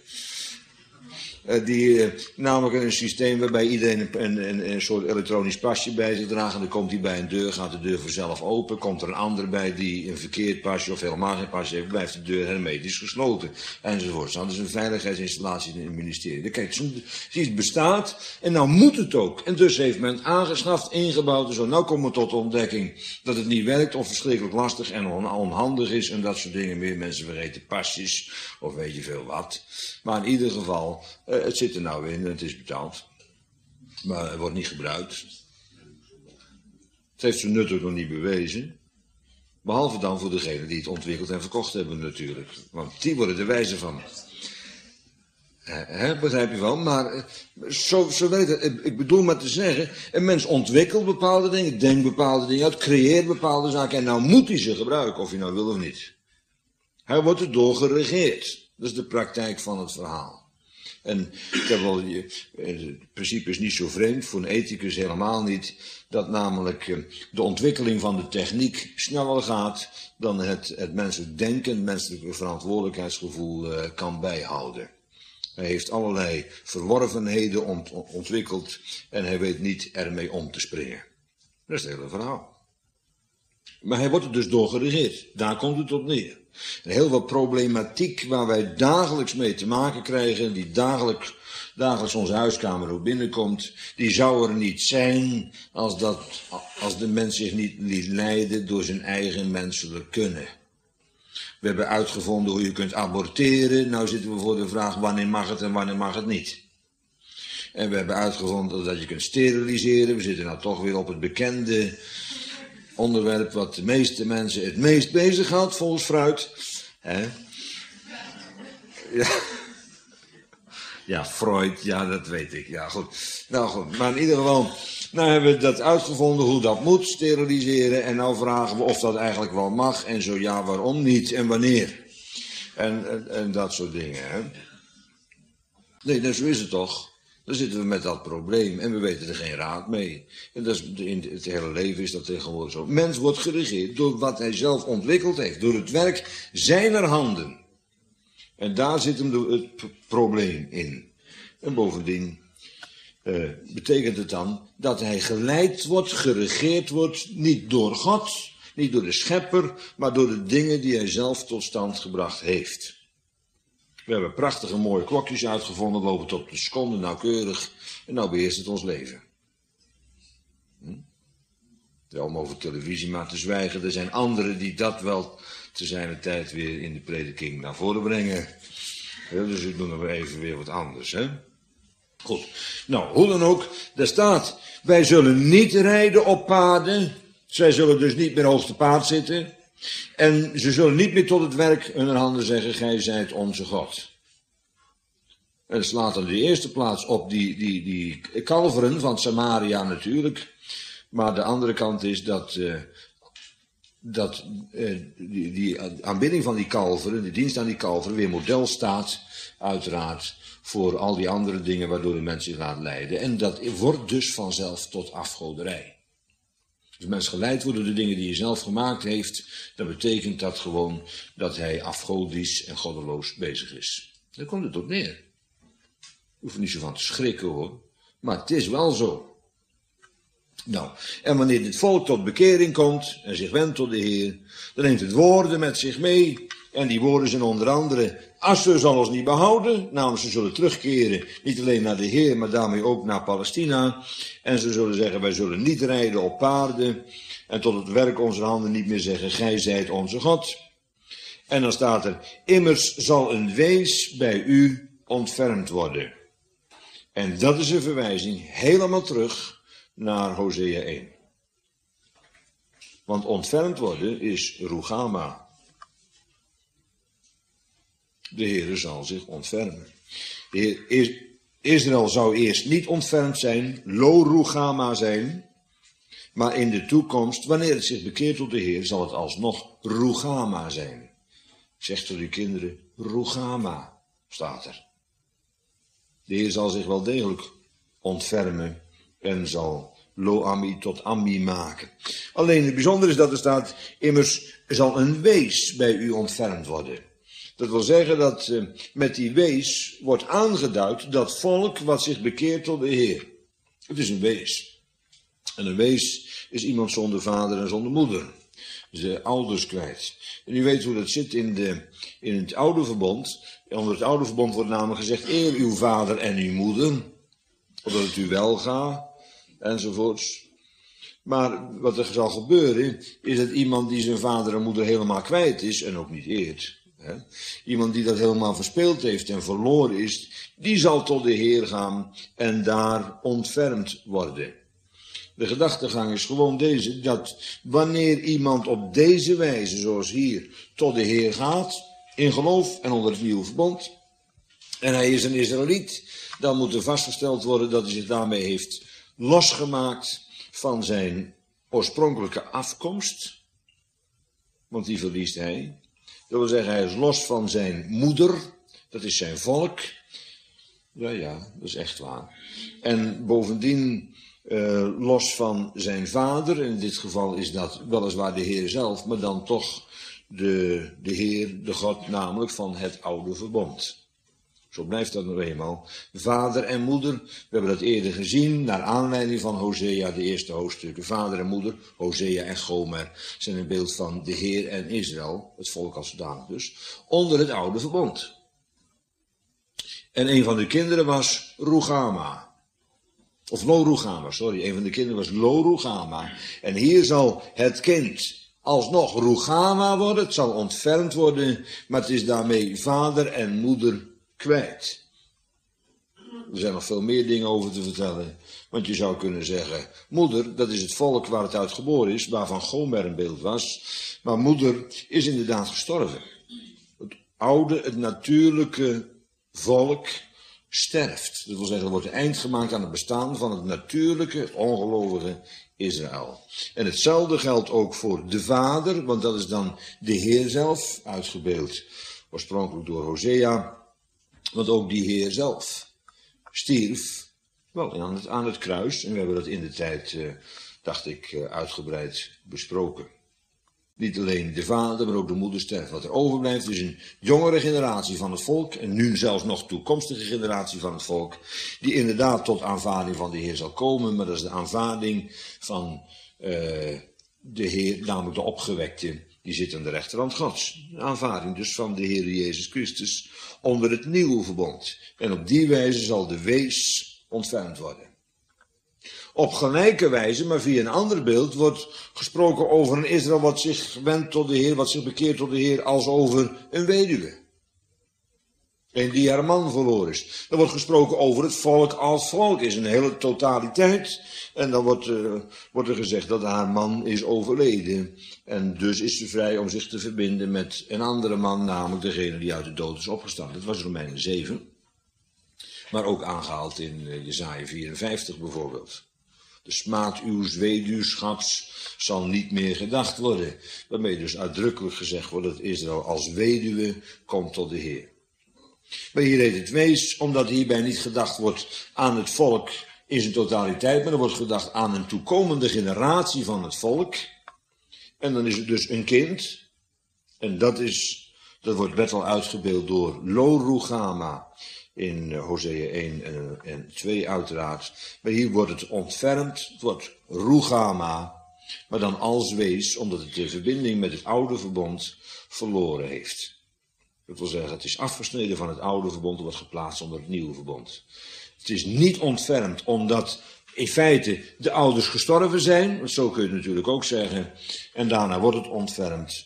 Namelijk een systeem waarbij iedereen een soort elektronisch pasje bij zich draagt. En dan komt hij bij een deur, gaat de deur vanzelf open. Komt er een ander bij die een verkeerd pasje of helemaal geen pasje heeft, blijft de deur hermetisch gesloten. Enzovoort. Dat is een veiligheidsinstallatie in het ministerie. Kijk, zoiets bestaat en nou moet het ook. En dus heeft men aangeschaft, ingebouwd en zo. Nou komen we tot de ontdekking dat het niet werkt of verschrikkelijk lastig en onhandig is en dat soort dingen meer. Mensen vergeten pasjes of weet je veel wat. Maar in ieder geval, het zit er nou in en het is betaald. Maar het wordt niet gebruikt. Het heeft zijn nut ook nog niet bewezen. Behalve dan voor degenen die het ontwikkeld en verkocht hebben natuurlijk. Want die worden er wijzer van. Begrijp je wel? Maar zo werkt het. Ik bedoel maar te zeggen, een mens ontwikkelt bepaalde dingen, denkt bepaalde dingen uit, creëert bepaalde zaken en nou moet hij ze gebruiken, of hij nou wil of niet. Hij wordt erdoor geregeerd. Dat is de praktijk van het verhaal. En het principe is niet zo vreemd, voor een ethicus helemaal niet, dat namelijk de ontwikkeling van de techniek sneller gaat dan het menselijk denken, het menselijke verantwoordelijkheidsgevoel kan bijhouden. Hij heeft allerlei verworvenheden ontwikkeld en hij weet niet ermee om te springen. Dat is het hele verhaal. Maar hij wordt er dus door geregeerd. Daar komt het op neer. En heel wat problematiek waar wij dagelijks mee te maken krijgen, die dagelijks onze huiskamer ook binnenkomt, die zou er niet zijn als de mens zich niet liet leiden door zijn eigen menselijk kunnen. We hebben uitgevonden hoe je kunt aborteren. Nou zitten we voor de vraag wanneer mag het en wanneer mag het niet. En we hebben uitgevonden dat je kunt steriliseren. We zitten nou toch weer op het bekende onderwerp wat de meeste mensen het meest bezighoudt, volgens Freud. Ja, Freud, ja, dat weet ik. Ja, goed. Nou goed, maar in ieder geval, nou hebben we dat uitgevonden hoe dat moet, steriliseren. En nou vragen we of dat eigenlijk wel mag. En zo ja, waarom niet en wanneer. En dat soort dingen, hè. Nee, nou, zo is het toch. Dan zitten we met dat probleem en we weten er geen raad mee. En dat is, in het hele leven is dat tegenwoordig zo. Mens wordt geregeerd door wat hij zelf ontwikkeld heeft. Door het werk zijner handen. En daar zit hem het probleem in. En bovendien betekent het dan dat hij geleid wordt, geregeerd wordt, niet door God, niet door de schepper, maar door de dingen die hij zelf tot stand gebracht heeft. We hebben prachtige mooie klokjes uitgevonden, lopen tot de seconde nauwkeurig en nou beheerst het ons leven. Ja, om over televisie maar te zwijgen, er zijn anderen die dat wel te zijner tijd weer in de prediking naar voren brengen. Ja, dus ik doe nog even weer wat anders, hè. Goed, nou, hoe dan ook, daar staat, wij zullen niet rijden op paarden, zij zullen dus niet meer hoog te paard zitten, en ze zullen niet meer tot het werk hun handen zeggen, gij zijt onze God. En het slaat in de eerste plaats op die kalveren van Samaria natuurlijk, maar de andere kant is dat die aanbidding van die kalveren, de dienst aan die kalveren, weer model staat, uiteraard, voor al die andere dingen waardoor de mens zich laat leiden. En dat wordt dus vanzelf tot afgoderij. Als de mens geleid wordt door de dingen die hij zelf gemaakt heeft, dan betekent dat gewoon dat hij afgodisch en goddeloos bezig is. Daar komt het op neer. Je hoeft er niet zo van te schrikken hoor, maar het is wel zo. Nou, en wanneer dit volk tot bekering komt en zich wendt tot de Heer, dan neemt het woorden met zich mee. En die woorden zijn onder andere, Assur zal ons niet behouden, namelijk ze zullen terugkeren, niet alleen naar de Heer, maar daarmee ook naar Palestina. En ze zullen zeggen, wij zullen niet rijden op paarden en tot het werk onze handen niet meer zeggen, gij zijt onze God. En dan staat er, immers zal een wees bij u ontfermd worden. En dat is een verwijzing helemaal terug naar Hosea 1. Want ontfermd worden is Rugama. De Heere zal zich ontfermen. Israël zou eerst niet ontfermd zijn, lo Rugama zijn, maar in de toekomst, wanneer het zich bekeert tot de Heer, zal het alsnog Rugama zijn. Zeg tot uw kinderen, Rugama, staat er. De Heer zal zich wel degelijk ontfermen en zal Lo-Ami tot Ami maken. Alleen het bijzondere is dat er staat, immers zal een wees bij u ontfermd worden. Dat wil zeggen dat met die wees wordt aangeduid dat volk wat zich bekeert tot de Heer. Het is een wees. En een wees is iemand zonder vader en zonder moeder. Ze ouders kwijt. En u weet hoe dat zit in het oude verbond. Onder het oude verbond wordt namelijk gezegd, eer uw vader en uw moeder, opdat het u wel gaat, enzovoorts. Maar wat er zal gebeuren, is dat iemand die zijn vader en moeder helemaal kwijt is, en ook niet eert, hè, iemand die dat helemaal verspeeld heeft en verloren is, die zal tot de Heer gaan en daar ontfermd worden. De gedachtegang is gewoon deze, dat wanneer iemand op deze wijze, zoals hier, tot de Heer gaat, in geloof en onder het nieuwe verbond, en hij is een Israëliet, dan moet er vastgesteld worden dat hij zich daarmee heeft losgemaakt van zijn oorspronkelijke afkomst. Want die verliest hij. Dat wil zeggen, hij is los van zijn moeder, dat is zijn volk. Ja, dat is echt waar. En bovendien los van zijn vader, in dit geval is dat weliswaar de Heer zelf, maar dan toch de Heer, de God namelijk van het oude verbond. Zo blijft dat nog eenmaal. Vader en moeder, we hebben dat eerder gezien, naar aanleiding van Hosea, de eerste hoofdstukken. Vader en moeder, Hosea en Gomer, zijn een beeld van de Heer en Israël, het volk als zodanig dus, onder het oude verbond. En een van de kinderen was Rugama. Of Lo-Rugama, sorry. Een van de kinderen was Lo-Rugama. En hier zal het kind alsnog Rugama worden. Het zal ontfermd worden. Maar het is daarmee vader en moeder kwijt. Er zijn nog veel meer dingen over te vertellen. Want je zou kunnen zeggen, moeder, dat is het volk waar het uit geboren is. Waarvan Gomer een beeld was. Maar moeder is inderdaad gestorven. Het oude, het natuurlijke volk sterft. Dat wil zeggen, er wordt een eind gemaakt aan het bestaan van het natuurlijke, het ongelovige Israël. En hetzelfde geldt ook voor de vader, want dat is dan de Heer zelf, uitgebeeld oorspronkelijk door Hosea. Want ook die Heer zelf stierf wel aan het kruis. En we hebben dat in de tijd, dacht ik, uitgebreid besproken. Niet alleen de vader, maar ook de moeder sterft. Wat er overblijft is een jongere generatie van het volk, en nu zelfs nog toekomstige generatie van het volk, die inderdaad tot aanvaarding van de Heer zal komen, maar dat is de aanvaarding van de Heer, namelijk de opgewekte, die zit aan de rechterhand Gods. De aanvaarding dus van de Heer Jezus Christus onder het nieuwe verbond. En op die wijze zal de wees ontfermd worden. Op gelijke wijze, maar via een ander beeld, wordt gesproken over een Israël wat zich wendt tot de Heer, wat zich bekeert tot de Heer, als over een weduwe. Een die haar man verloren is. Er wordt gesproken over het volk als volk, is een hele totaliteit. En dan wordt er gezegd dat haar man is overleden. En dus is ze vrij om zich te verbinden met een andere man, namelijk degene die uit de dood is opgestaan. Dat was Romeinen 7. Maar ook aangehaald in Jesaja 54 bijvoorbeeld. De smaad uws weduwschaps zal niet meer gedacht worden. Waarmee dus uitdrukkelijk gezegd wordt dat Israël als weduwe komt tot de Heer. Maar hier heet het wees, omdat hierbij niet gedacht wordt aan het volk in zijn totaliteit, maar er wordt gedacht aan een toekomende generatie van het volk. En dan is het dus een kind. En dat wordt best wel uitgebeeld door Lo-Rugama in Hosea 1 en 2 uiteraard. Maar hier wordt het ontfermd, het wordt Rugama, maar dan als wees, omdat het de verbinding met het oude verbond verloren heeft. Dat wil zeggen, het is afgesneden van het oude verbond en wordt geplaatst onder het nieuwe verbond. Het is niet ontfermd omdat in feite de ouders gestorven zijn, want zo kun je het natuurlijk ook zeggen. En daarna wordt het ontfermd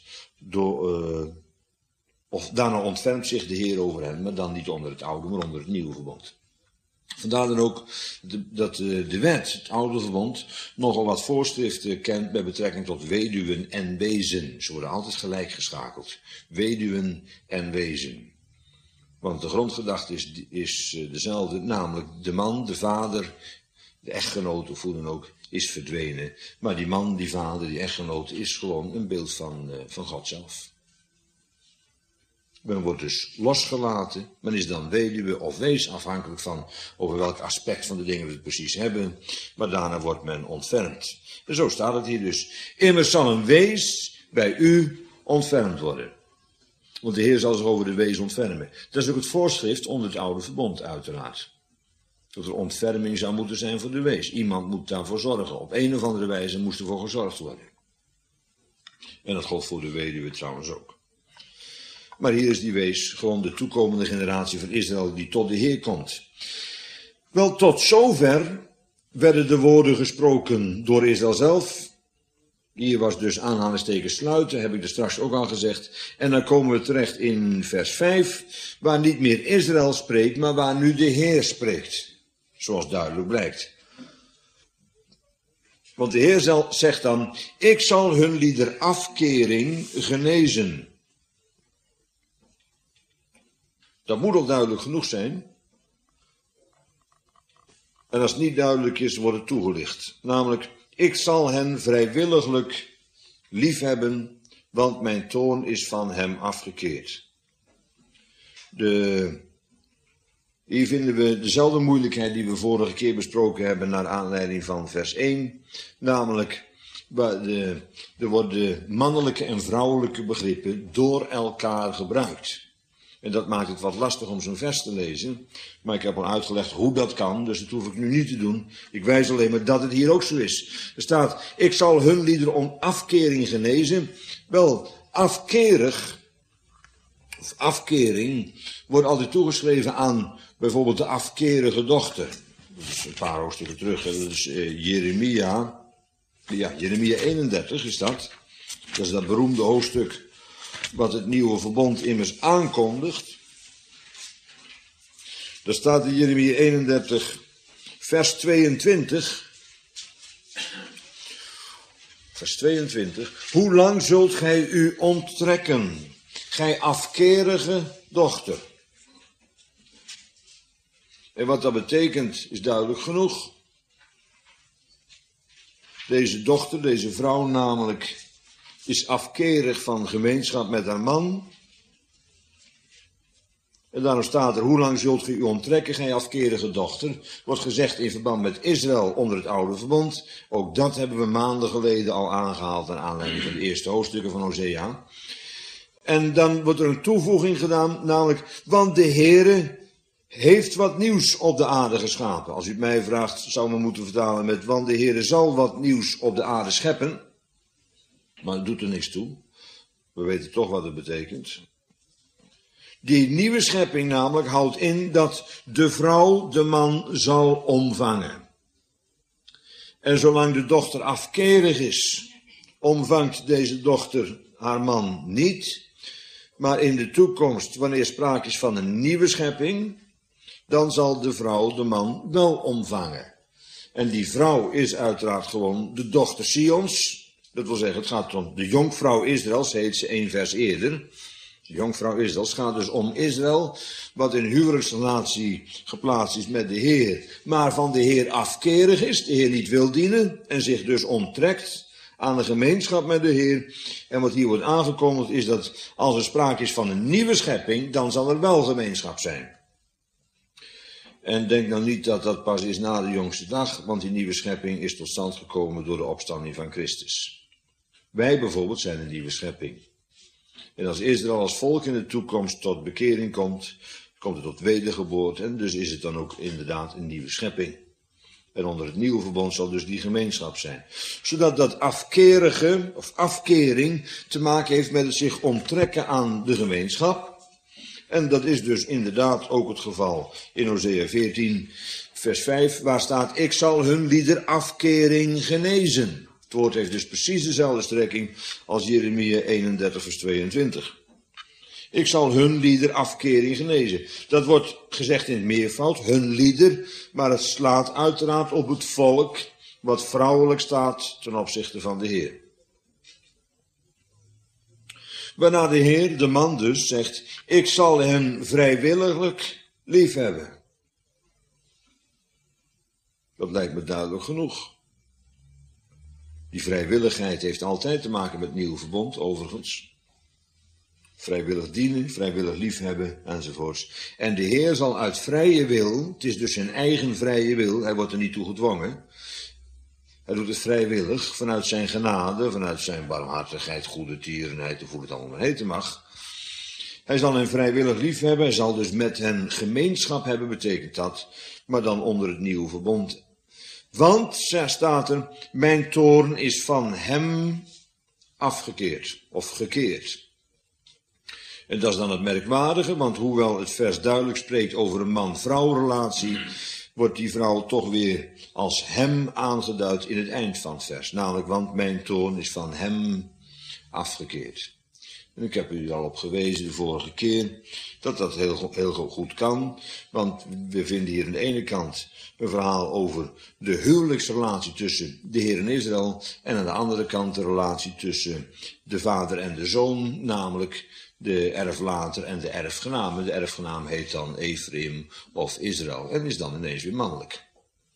of daarna ontfermt zich de Heer over hen, maar dan niet onder het oude, maar onder het nieuwe verbond. Vandaar dan ook dat de wet, het oude verbond, nogal wat voorschriften kent bij betrekking tot weduwen en wezen. Ze worden altijd gelijk geschakeld. Weduwen en wezen. Want de grondgedachte is dezelfde, namelijk de man, de vader, de echtgenoot of hoe dan ook, is verdwenen. Maar die man, die vader, die echtgenoot is gewoon een beeld van God zelf. Men wordt dus losgelaten, men is dan weduwe of wees, afhankelijk van over welk aspect van de dingen we het precies hebben, maar daarna wordt men ontfermd. En zo staat het hier dus. Immers zal een wees bij u ontfermd worden. Want de Heer zal zich over de wees ontfermen. Dat is ook het voorschrift onder het oude verbond uiteraard. Dat er ontferming zou moeten zijn voor de wees. Iemand moet daarvoor zorgen. Op een of andere wijze moest ervoor gezorgd worden. En dat geldt voor de weduwe trouwens ook. Maar hier is die wees gewoon de toekomende generatie van Israël die tot de Heer komt. Wel, tot zover werden de woorden gesproken door Israël zelf. Hier was dus aanhalingstekens sluiten, heb ik er straks ook al gezegd. En dan komen we terecht in vers 5, waar niet meer Israël spreekt, maar waar nu de Heer spreekt. Zoals duidelijk blijkt. Want de Heer zegt dan, ik zal hun lieder afkering genezen. Dat moet al duidelijk genoeg zijn. En als het niet duidelijk is, wordt het toegelicht. Namelijk, ik zal hen vrijwilliglijk liefhebben, want mijn toorn is van hem afgekeerd. Hier vinden we dezelfde moeilijkheid die we vorige keer besproken hebben naar aanleiding van vers 1. Namelijk, er worden mannelijke en vrouwelijke begrippen door elkaar gebruikt. En dat maakt het wat lastig om zo'n vers te lezen. Maar ik heb al uitgelegd hoe dat kan, dus dat hoef ik nu niet te doen. Ik wijs alleen maar dat het hier ook zo is. Er staat, ik zal hun liederen om afkering genezen. Wel, afkerig, of afkering, wordt altijd toegeschreven aan bijvoorbeeld de afkerige dochter. Dat is een paar hoofdstukken terug, hè. Dat is Jeremia. Ja, Jeremia 31 is dat. Dat is dat beroemde hoofdstuk wat het nieuwe verbond immers aankondigt. Daar staat in Jeremia 31, vers 22. Vers 22. Hoe lang zult gij u onttrekken, gij afkerige dochter? En wat dat betekent is duidelijk genoeg. Deze dochter, deze vrouw namelijk, is afkerig van gemeenschap met haar man. En daarom staat er, hoe lang zult gij u onttrekken, gij afkerige dochter? Wordt gezegd in verband met Israël onder het oude verbond. Ook dat hebben we maanden geleden al aangehaald naar aanleiding van de eerste hoofdstukken van Hosea. En dan wordt er een toevoeging gedaan, namelijk, want de Heere heeft wat nieuws op de aarde geschapen. Als u het mij vraagt, zou men moeten vertalen met, want de Heere zal wat nieuws op de aarde scheppen. Maar het doet er niks toe. We weten toch wat het betekent. Die nieuwe schepping namelijk houdt in dat de vrouw de man zal omvangen. En zolang de dochter afkerig is, omvangt deze dochter haar man niet. Maar in de toekomst, wanneer sprake is van een nieuwe schepping, dan zal de vrouw de man wel omvangen. En die vrouw is uiteraard gewoon de dochter Sions. Dat wil zeggen, het gaat om de jonkvrouw Israëls, heet ze 1 vers eerder. De jonkvrouw Israëls gaat dus om Israël, wat in huwelijksrelatie geplaatst is met de Heer, maar van de Heer afkerig is, de Heer niet wil dienen en zich dus onttrekt aan de gemeenschap met de Heer. En wat hier wordt aangekondigd is dat als er sprake is van een nieuwe schepping, dan zal er wel gemeenschap zijn. En denk nou niet dat dat pas is na de jongste dag, want die nieuwe schepping is tot stand gekomen door de opstanding van Christus. Wij bijvoorbeeld zijn een nieuwe schepping. En als Israël als volk in de toekomst tot bekering komt, komt het tot wedergeboorte en dus is het dan ook inderdaad een nieuwe schepping. En onder het nieuwe verbond zal dus die gemeenschap zijn. Zodat dat afkerige of afkering te maken heeft met het zich onttrekken aan de gemeenschap. En dat is dus inderdaad ook het geval in Hosea 14 vers 5, waar staat, ik zal hun lieder afkering genezen. Het woord heeft dus precies dezelfde strekking als Jeremia 31 vers 22. Ik zal hun lieder afkering genezen. Dat wordt gezegd in het meervoud, hun lieder, maar het slaat uiteraard op het volk wat vrouwelijk staat ten opzichte van de Heer. Waarna de Heer, de man dus, zegt, ik zal hen vrijwilliglijk liefhebben. Dat lijkt me duidelijk genoeg. Die vrijwilligheid heeft altijd te maken met het nieuwe verbond, overigens. Vrijwillig dienen, vrijwillig liefhebben, enzovoorts. En de Heer zal uit vrije wil, het is dus zijn eigen vrije wil, hij wordt er niet toe gedwongen. Hij doet het vrijwillig, vanuit zijn genade, vanuit zijn barmhartigheid, goede tierenheid, of hoe het allemaal heten mag. Hij zal hen vrijwillig liefhebben, hij zal dus met hen gemeenschap hebben, betekent dat, maar dan onder het nieuwe verbond. Want, staat er, mijn toorn is van hem afgekeerd, of gekeerd. En dat is dan het merkwaardige, want hoewel het vers duidelijk spreekt over een man-vrouw relatie, wordt die vrouw toch weer als hem aangeduid in het eind van het vers. Namelijk, want mijn toorn is van hem afgekeerd. En ik heb u al op gewezen de vorige keer dat dat heel goed kan. Want we vinden hier aan de ene kant een verhaal over de huwelijksrelatie tussen de Heer en Israël. En aan de andere kant de relatie tussen de vader en de zoon, namelijk de erflater en de erfgename. De erfgenaam heet dan Ephraim of Israël en is dan ineens weer mannelijk.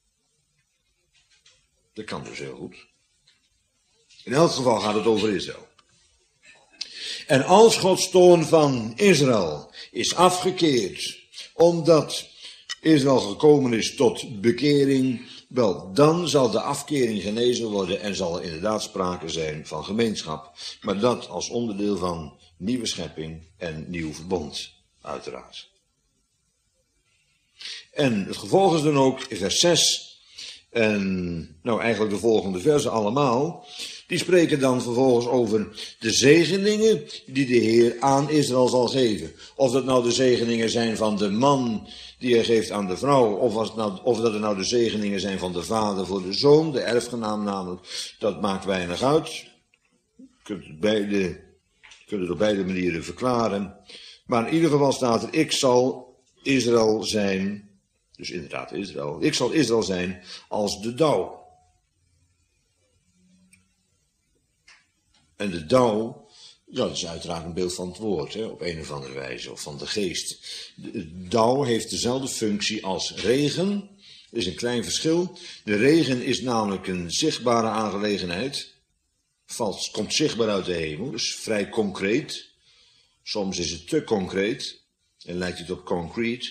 Dat kan dus heel goed. In elk geval gaat het over Israël. En als Gods toorn van Israël is afgekeerd, omdat Israël gekomen is tot bekering, wel, dan zal de afkering genezen worden en zal er inderdaad sprake zijn van gemeenschap. Maar dat als onderdeel van nieuwe schepping en nieuw verbond, uiteraard. En het gevolg is dan ook in vers 6, en nou eigenlijk de volgende versen allemaal, die spreken dan vervolgens over de zegeningen die de Heer aan Israël zal geven. Of dat nou de zegeningen zijn van de man die hij geeft aan de vrouw, of dat het nou de zegeningen zijn van de vader voor de zoon, de erfgenaam namelijk, dat maakt weinig uit. Je kunt het op beide manieren verklaren. Maar in ieder geval staat er, ik zal Israël zijn, dus inderdaad Israël, ik zal Israël zijn als de dauw. En de dauw, ja, dat is uiteraard een beeld van het woord, hè, op een of andere wijze, of van de geest. De dauw heeft dezelfde functie als regen. Er is een klein verschil. De regen is namelijk een zichtbare aangelegenheid. Komt zichtbaar uit de hemel, dus vrij concreet. Soms is het te concreet en lijkt het op concrete.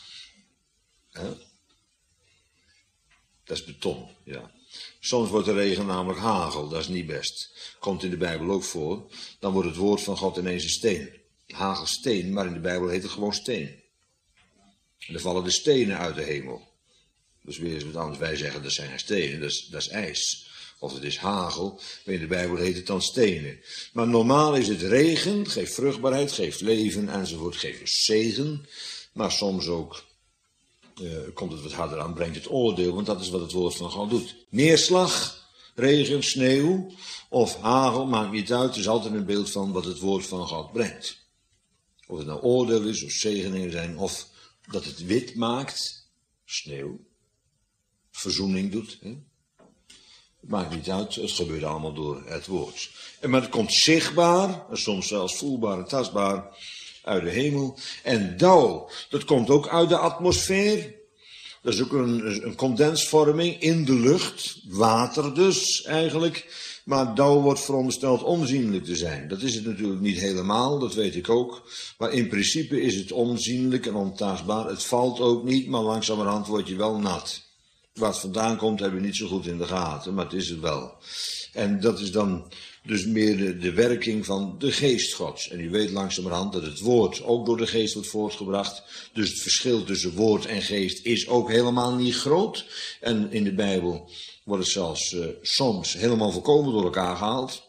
Dat is beton, ja. Soms wordt de regen namelijk hagel, dat is niet best. Komt in de Bijbel ook voor. Dan wordt het woord van God ineens een steen. Hagelsteen, maar in de Bijbel heet het gewoon steen. En dan vallen de stenen uit de hemel. Dus weer eens wat anders. Wij zeggen dat zijn geen stenen, dat is ijs. Of het is hagel, maar in de Bijbel heet het dan stenen. Maar normaal is het regen, geeft vruchtbaarheid, geeft leven enzovoort, geeft zegen. Maar soms ook komt het wat harder aan, brengt het oordeel, want dat is wat het woord van God doet. Neerslag, regen, sneeuw of hagel, maakt niet uit, het is altijd een beeld van wat het woord van God brengt. Of het nou oordeel is, of zegeningen zijn, of dat het wit maakt, sneeuw, verzoening doet. Hè? Het maakt niet uit, het gebeurt allemaal door het woord. Maar het komt zichtbaar, en soms zelfs voelbaar en tastbaar, uit de hemel. En dauw, dat komt ook uit de atmosfeer. Dat is ook een condensvorming in de lucht. Water dus, eigenlijk. Maar dauw wordt verondersteld onzienlijk te zijn. Dat is het natuurlijk niet helemaal, dat weet ik ook. Maar in principe is het onzienlijk en ontastbaar. Het valt ook niet, maar langzamerhand word je wel nat. Waar het vandaan komt, hebben we niet zo goed in de gaten, maar het is het wel. En dat is dan dus meer de werking van de geest Gods. En u weet langzamerhand dat het woord ook door de geest wordt voortgebracht. Dus het verschil tussen woord en geest is ook helemaal niet groot. En in de Bijbel wordt het zelfs soms helemaal volkomen door elkaar gehaald.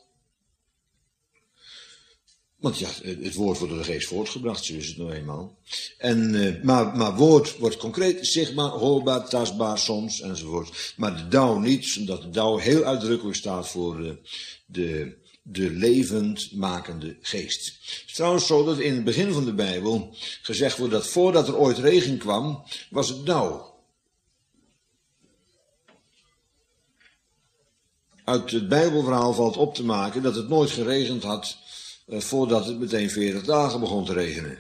Want ja, het woord wordt door de geest voortgebracht, zo is het nou eenmaal. Maar woord wordt concreet, zichtbaar, hoorbaar, tastbaar soms enzovoort. Maar de dauw niet, omdat de dauw heel uitdrukkelijk staat voor de levendmakende geest. Het is trouwens zo dat in het begin van de Bijbel gezegd wordt dat voordat er ooit regen kwam, was het dauw. Uit het Bijbelverhaal valt op te maken dat het nooit geregend had voordat het meteen 40 dagen begon te regenen.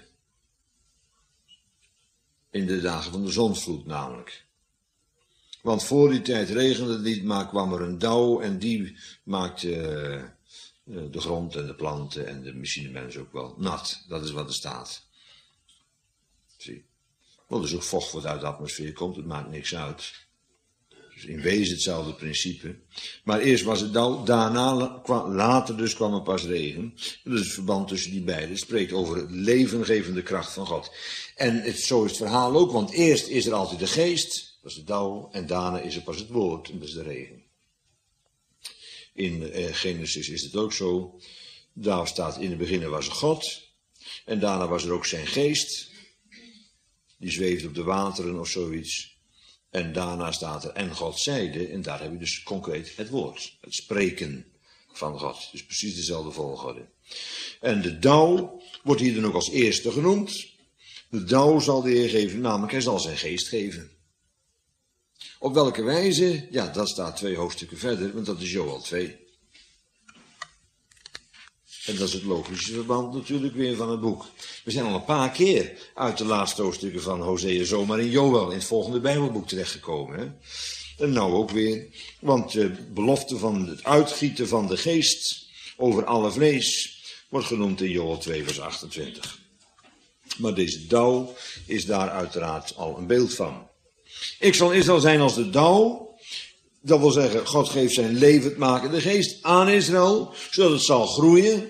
In de dagen van de zonsvloed namelijk. Want voor die tijd regende het niet, maar kwam er een dauw en die maakte de grond en de planten en de misschien de mensen ook wel nat. Dat is wat er staat. Zie. Want dus ook vocht wat uit de atmosfeer komt, het maakt niks uit. Dus in wezen hetzelfde principe. Maar eerst was het dauw, later dus kwam er pas regen. Dat is het verband tussen die beiden. Het spreekt over het levengevende kracht van God. En zo is het verhaal ook, want eerst is er altijd de geest, dat is de dauw, en daarna is er pas het woord, en dat is de regen. In Genesis is het ook zo. Daar staat, in het begin was er God, en daarna was er ook zijn geest. Die zweeft op de wateren of zoiets. En daarna staat er, en God zeide, en daar heb je dus concreet het woord. Het spreken van God. Dus precies dezelfde volgorde. En de dauw wordt hier dan ook als eerste genoemd. De dauw zal de Heer geven, namelijk hij zal zijn geest geven. Op welke wijze? Ja, dat staat 2 hoofdstukken verder, want dat is Joël 2. En dat is het logische verband natuurlijk weer van het boek. We zijn al een paar keer uit de laatste hoofdstukken van Hosea zomaar in Joël, in het volgende Bijbelboek terechtgekomen. Hè? En nou ook weer, want de belofte van het uitgieten van de geest over alle vlees wordt genoemd in Joël 2 vers 28. Maar deze dauw is daar uiteraard al een beeld van. Ik zal Israël zijn als de dauw. Dat wil zeggen, God geeft zijn levendmakende geest aan Israël, zodat het zal groeien.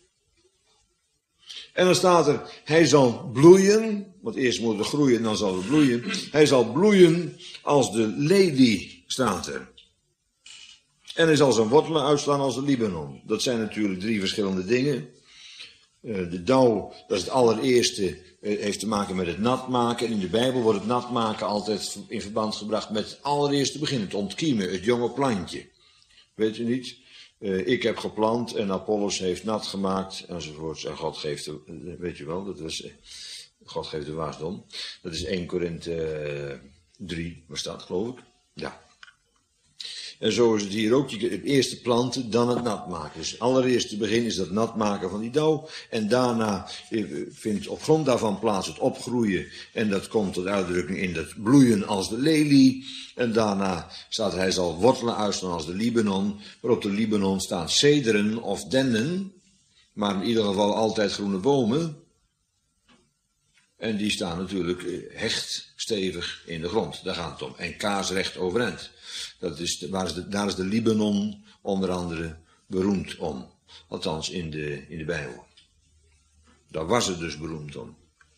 En dan staat er, hij zal bloeien, want eerst moet het groeien en dan zal het bloeien. Hij zal bloeien als de lelie, staat er. En hij zal zijn wortelen uitslaan als de Libanon. Dat zijn natuurlijk 3 verschillende dingen. De dauw, dat is het allereerste, heeft te maken met het nat maken. En in de Bijbel wordt het nat maken altijd in verband gebracht met het allereerste begin. Het ontkiemen, het jonge plantje. Weet u niet? Ik heb geplant en Apollos heeft nat gemaakt enzovoorts. En God geeft, weet je wel, God geeft de wasdom. Dat is 1 Korinthe 3, waar staat geloof ik? Ja. En zo is het hier ook. Je kunt het eerste planten, dan het nat maken. Dus het allereerste begin is dat nat maken van die dauw. En daarna vindt op grond daarvan plaats het opgroeien. En dat komt tot uitdrukking in dat bloeien als de lelie. En daarna staat hij zal wortelen uitslaan als de Libanon. Maar op de Libanon staan cederen of dennen. Maar in ieder geval altijd groene bomen. En die staan natuurlijk hecht stevig in de grond. Daar gaat het om. En kaarsrecht overeind. Daar is de Libanon onder andere beroemd om. Althans in de Bijbel. Daar was het dus beroemd om.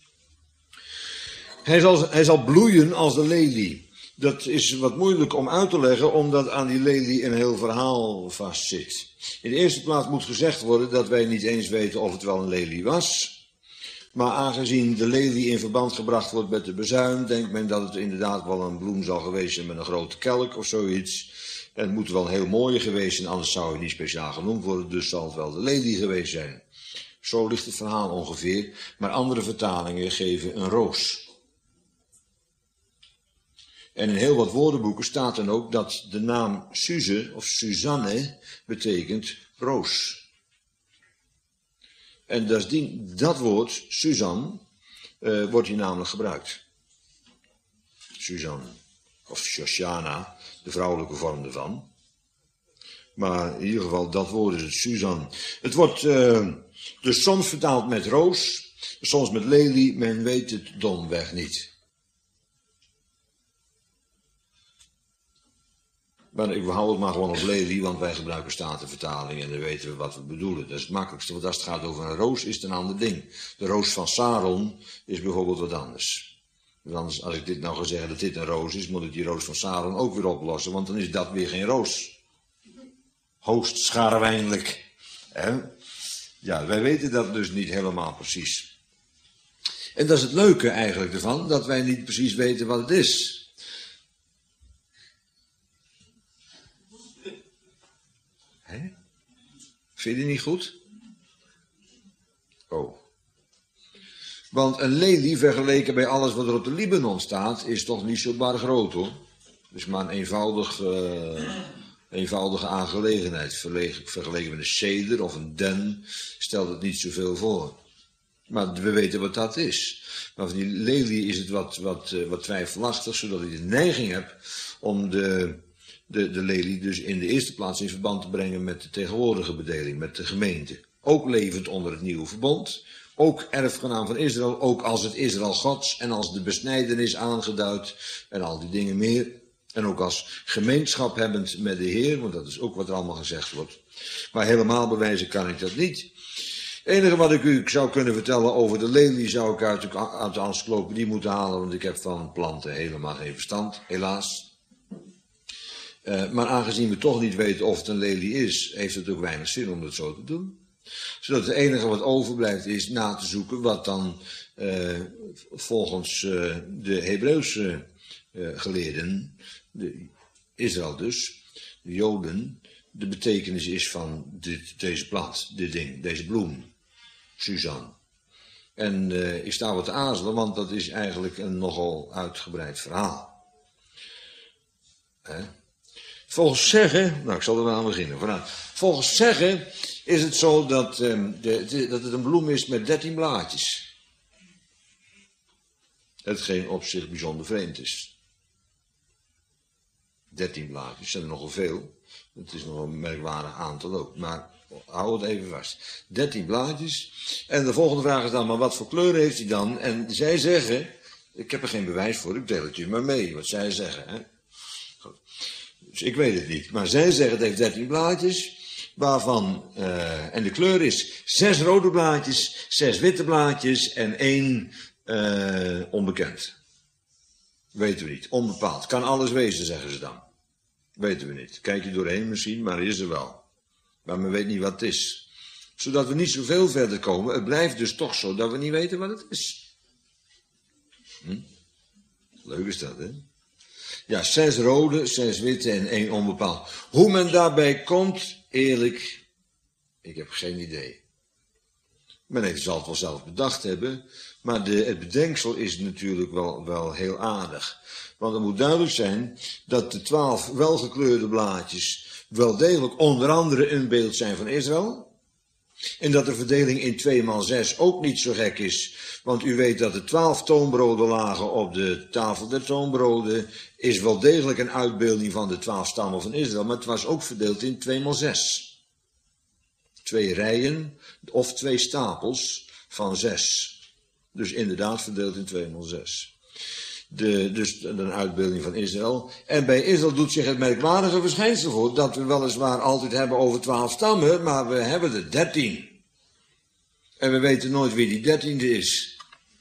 Hij zal bloeien als de lelie. Dat is wat moeilijk om uit te leggen, omdat aan die lelie een heel verhaal vastzit. In de eerste plaats moet gezegd worden dat wij niet eens weten of het wel een lelie was. Maar aangezien de lelie in verband gebracht wordt met de bezuin, denkt men dat het inderdaad wel een bloem zal geweest zijn met een grote kelk of zoiets. En het moet wel een heel mooie geweest zijn, anders zou het niet speciaal genoemd worden, dus zal het wel de lelie geweest zijn. Zo ligt het verhaal ongeveer, maar andere vertalingen geven een roos. En in heel wat woordenboeken staat dan ook dat de naam Suze of Suzanne betekent roos. En dat woord, Suzanne, wordt hier namelijk gebruikt. Suzanne, of Shoshana, de vrouwelijke vorm ervan. Maar in ieder geval, dat woord is het, Suzanne. Het wordt dus soms vertaald met roos, soms met lelie, men weet het domweg niet. Maar ik hou het maar gewoon op lelie, want wij gebruiken statenvertaling en dan weten we wat we bedoelen. Dat is het makkelijkste, want als het gaat over een roos is het een ander ding. De roos van Saron is bijvoorbeeld wat anders. Want anders, als ik dit nou ga zeggen dat dit een roos is, moet ik die roos van Saron ook weer oplossen, want dan is dat weer geen roos. Hoogst scharwijnlijk. Ja, wij weten dat dus niet helemaal precies. En dat is het leuke eigenlijk ervan, dat wij niet precies weten wat het is. Vind je die niet goed? Oh. Want een lelie vergeleken bij alles wat er op de Libanon staat, is toch niet zo bar groot hoor. Het is maar een eenvoudige aangelegenheid. Vergeleken met een ceder of een den stelt het niet zoveel voor. Maar we weten wat dat is. Maar van die lelie is het wat twijfelachtig, zodat ik de neiging heb om de lelie dus in de eerste plaats in verband te brengen met de tegenwoordige bedeling, met de gemeente. Ook levend onder het nieuwe verbond, ook erfgenaam van Israël, ook als het Israël Gods en als de besnijdenis aangeduid en al die dingen meer. En ook als gemeenschap hebbend met de Heer, want dat is ook wat er allemaal gezegd wordt. Maar helemaal bewijzen kan ik dat niet. Het enige wat ik u zou kunnen vertellen over de lelie zou ik uit de encyclopedie moeten halen, want ik heb van planten helemaal geen verstand, helaas. Maar aangezien we toch niet weten of het een lelie is, heeft het ook weinig zin om dat zo te doen. Zodat het enige wat overblijft is na te zoeken wat dan volgens de Hebreeuwse geleerden, Israël dus, de Joden, de betekenis is van deze plant, dit ding, deze bloem, Suzanne. En ik sta wat te aarzelen, want dat is eigenlijk een nogal uitgebreid verhaal. Volgens zeggen, nou ik zal er wel aan beginnen. Vanuit. Volgens zeggen is het zo dat het een bloem is met 13 blaadjes. Hetgeen op zich bijzonder vreemd is. 13 blaadjes, zijn er nogal veel. Het is nog een merkwaardig aantal ook, maar hou het even vast. 13 blaadjes. En de volgende vraag is dan, maar wat voor kleur heeft hij dan? En zij zeggen, ik heb er geen bewijs voor, ik deel het u maar mee, wat zij zeggen. Hè? Goed. Dus ik weet het niet. Maar zij zeggen, het heeft 13 blaadjes, waarvan, en de kleur is 6 rode blaadjes, 6 witte blaadjes en 1 onbekend. Weten we niet, onbepaald. Kan alles wezen, zeggen ze dan. Weten we niet. Kijk je doorheen misschien, maar is er wel. Maar men weet niet wat het is. Zodat we niet zoveel verder komen. Het blijft dus toch zo dat we niet weten wat het is. Leuk is dat, hè? Ja, 6 rode, 6 witte en 1 onbepaald. Hoe men daarbij komt, eerlijk, ik heb geen idee. Men zal het wel zelf bedacht hebben, maar het bedenksel is natuurlijk wel heel aardig. Want het moet duidelijk zijn dat de 12 welgekleurde blaadjes wel degelijk onder andere een beeld zijn van Israël. En dat de verdeling in 2x6 ook niet zo gek is. Want u weet dat er 12 toonbroden lagen op de tafel der toonbroden. Is wel degelijk een uitbeelding van de 12 stammen van Israël. Maar het was ook verdeeld in 2x6. 2 rijen of 2 stapels van 6. Dus inderdaad verdeeld in 2x6. Dus een uitbeelding van Israël. En bij Israël doet zich het merkwaardige verschijnsel voor dat we weliswaar altijd hebben over 12 stammen, maar we hebben er 13. En we weten nooit wie die 13e is.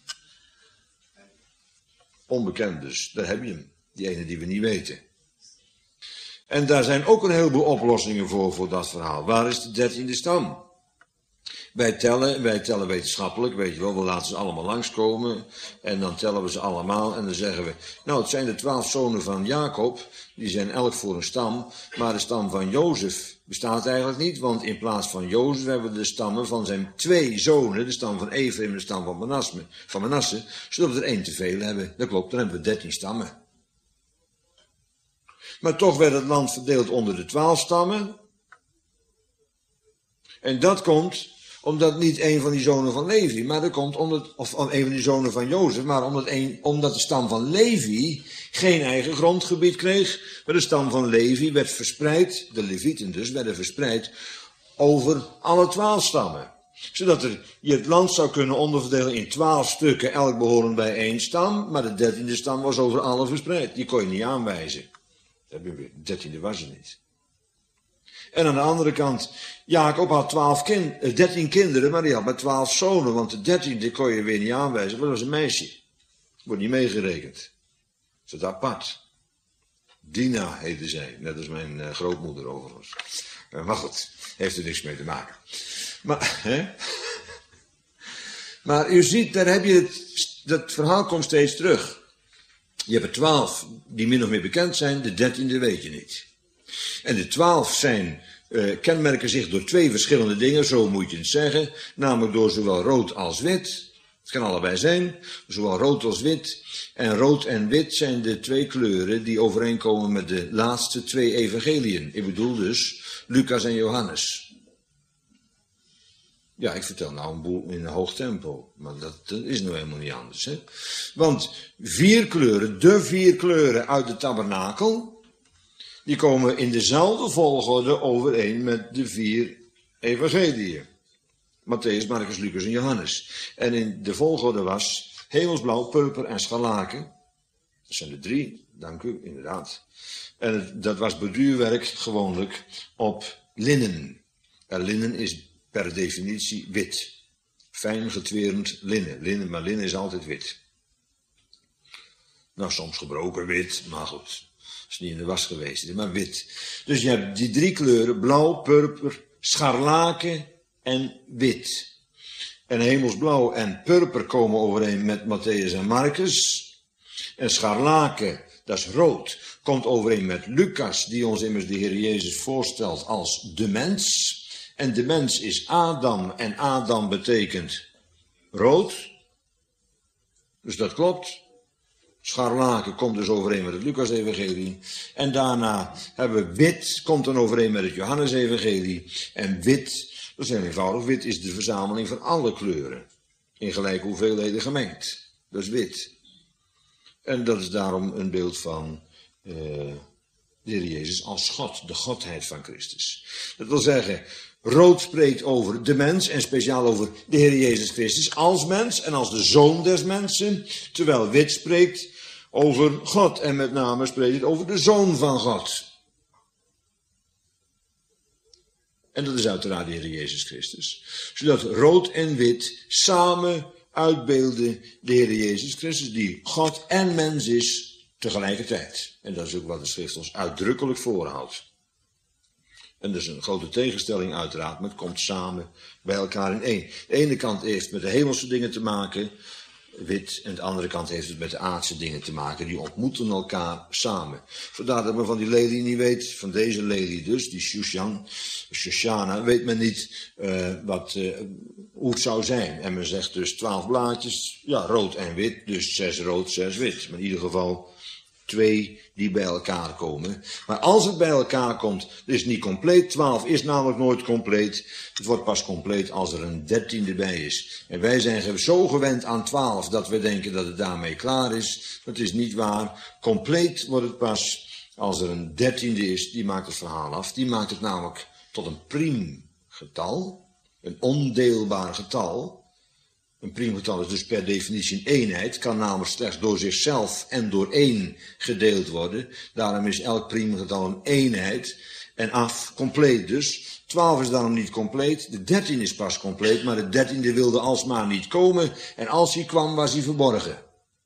Onbekend dus, daar heb je hem. Die ene die we niet weten. En daar zijn ook een heleboel oplossingen voor dat verhaal. Waar is de 13e stam? Wij tellen wetenschappelijk, weet je wel, we laten ze allemaal langskomen en dan tellen we ze allemaal en dan zeggen we, nou het zijn de 12 zonen van Jacob, die zijn elk voor een stam, maar de stam van Jozef bestaat eigenlijk niet, want in plaats van Jozef hebben we de stammen van zijn 2 zonen, de stam van Ephraim en de stam van Manasse, zodat we er 1 te veel hebben. Dat klopt, dan hebben we 13 stammen. Maar toch werd het land verdeeld onder de 12 stammen en dat komt omdat niet een van die zonen van Levi, maar dat komt of een van die zonen van Jozef, maar omdat de stam van Levi geen eigen grondgebied kreeg. Maar de stam van Levi werd verspreid, de Levieten dus, werden verspreid over alle 12 stammen. Zodat je het land zou kunnen onderverdelen in 12 stukken, elk behorend bij 1 stam, maar de 13e stam was over alle verspreid. Die kon je niet aanwijzen. De 13e was er niet. En aan de andere kant, Jacob had 13 kinderen, maar die had maar 12 zonen, want de 13e kon je weer niet aanwijzen, maar dat was een meisje. Wordt niet meegerekend. Dat is apart. Dina heette zij, net als mijn grootmoeder overigens. Maar goed, heeft er niks mee te maken. Maar u ziet, daar heb je dat verhaal komt steeds terug. Je hebt er 12 die min of meer bekend zijn, de 13e weet je niet. En de 12 kenmerken zich door 2 verschillende dingen, zo moet je het zeggen. Namelijk door zowel rood als wit. Het kan allebei zijn, zowel rood als wit. En rood en wit zijn de 2 kleuren die overeenkomen met de laatste 2 evangeliën. Ik bedoel dus Lucas en Johannes. Ja, ik vertel nou een boel in een hoog tempo, maar dat is nou helemaal niet anders. Hè? Want 4 kleuren, de 4 kleuren uit de tabernakel, die komen in dezelfde volgorde overeen met de 4 evangeliën. Matthäus, Marcus, Lucas en Johannes. En in de volgorde was hemelsblauw, purper en scharlaken. Dat zijn de 3, dank u, inderdaad. En dat was borduurwerk gewoonlijk op linnen. En linnen is per definitie wit. Fijn getwerend linnen. Maar linnen is altijd wit. Nou, soms gebroken wit, maar goed. Is niet in de was geweest, maar wit. Dus je hebt die 3 kleuren, blauw, purper, scharlaken en wit. En hemelsblauw en purper komen overeen met Matthäus en Marcus. En scharlaken, dat is rood. komt overeen met Lucas, die ons immers de Heer Jezus voorstelt als de mens. En de mens is Adam en Adam betekent rood. Dus dat klopt. Scharlaken komt dus overeen met het Lucas-evangelie. En daarna hebben we wit, komt dan overeen met het Johannes-evangelie. En wit, dat is heel eenvoudig, wit is de verzameling van alle kleuren. In gelijke hoeveelheden gemengd. Dat is wit. En dat is daarom een beeld van de Heer Jezus als God, de godheid van Christus. Dat wil zeggen, rood spreekt over de mens en speciaal over de Heer Jezus Christus als mens en als de Zoon des mensen. Terwijl wit spreekt over God en met name spreekt het over de Zoon van God. En dat is uiteraard de Heer Jezus Christus. Zodat rood en wit samen uitbeelden de Heer Jezus Christus, die God en mens is tegelijkertijd. En dat is ook wat de schrift ons uitdrukkelijk voorhoudt. En dat is een grote tegenstelling uiteraard, maar het komt samen bij elkaar in één. De ene kant heeft met de hemelse dingen te maken, wit, en de andere kant heeft het met de aardse dingen te maken. Die ontmoeten elkaar samen. Vandaar dat men van die lelie niet weet, van deze lelie dus, die Shoshana, weet men niet hoe het zou zijn. En men zegt dus 12 blaadjes, ja, rood en wit, dus 6 rood, 6 wit. Maar in ieder geval 2 die bij elkaar komen. Maar als het bij elkaar komt, is het niet compleet. 12 is namelijk nooit compleet. Het wordt pas compleet als er een 13e bij is. En wij zijn zo gewend aan 12 dat we denken dat het daarmee klaar is. Dat is niet waar. Compleet wordt het pas als er een 13e is. Die maakt het verhaal af. Die maakt het namelijk tot een priemgetal. Een ondeelbaar getal. Een priemgetal is dus per definitie een eenheid, kan namelijk slechts door zichzelf en door 1 gedeeld worden. Daarom is elk priemgetal een eenheid en af, compleet dus. 12 is daarom niet compleet, de 13 is pas compleet, maar de 13e wilde alsmaar niet komen en als hij kwam was hij verborgen.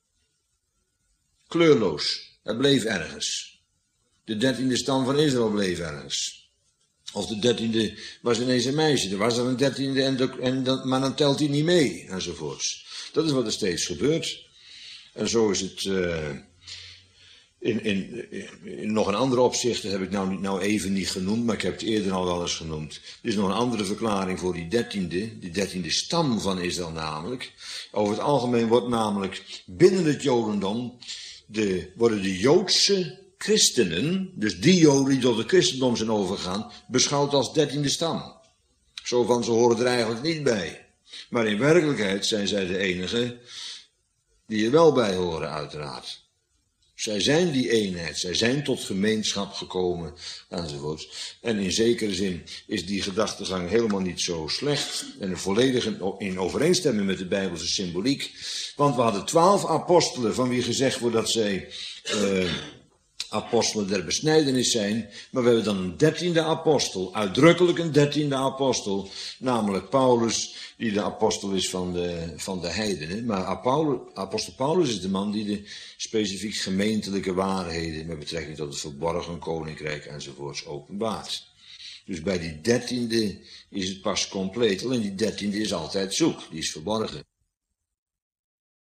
Kleurloos, hij bleef ergens. De 13e stam van Israël bleef ergens. Of de 13e was ineens een meisje. Er was er een 13e, maar dan telt hij niet mee, enzovoorts. Dat is wat er steeds gebeurt. En zo is het in nog een andere opzicht, dat heb ik nou even niet genoemd, maar ik heb het eerder al wel eens genoemd. Er is nog een andere verklaring voor die 13e stam van Israël namelijk. Over het algemeen wordt namelijk binnen het Jodendom, worden de Joodse christenen, dus die Joden die tot het christendom zijn overgegaan, beschouwd als 13e stam. Zo van, ze horen er eigenlijk niet bij. Maar in werkelijkheid zijn zij de enigen die er wel bij horen, uiteraard. Zij zijn die eenheid, zij zijn tot gemeenschap gekomen, enzovoort. En in zekere zin is die gedachtegang helemaal niet zo slecht en volledig in overeenstemming met de Bijbelse symboliek. Want we hadden 12 apostelen van wie gezegd wordt dat zij apostelen der besnijdenis zijn, maar we hebben dan een 13e apostel, uitdrukkelijk een 13e apostel, namelijk Paulus, die de apostel is van de heidenen. Maar apostel Paulus is de man die de specifiek gemeentelijke waarheden met betrekking tot het verborgen koninkrijk enzovoorts openbaart. Dus bij die 13e is het pas compleet, alleen die 13e is altijd zoek, die is verborgen.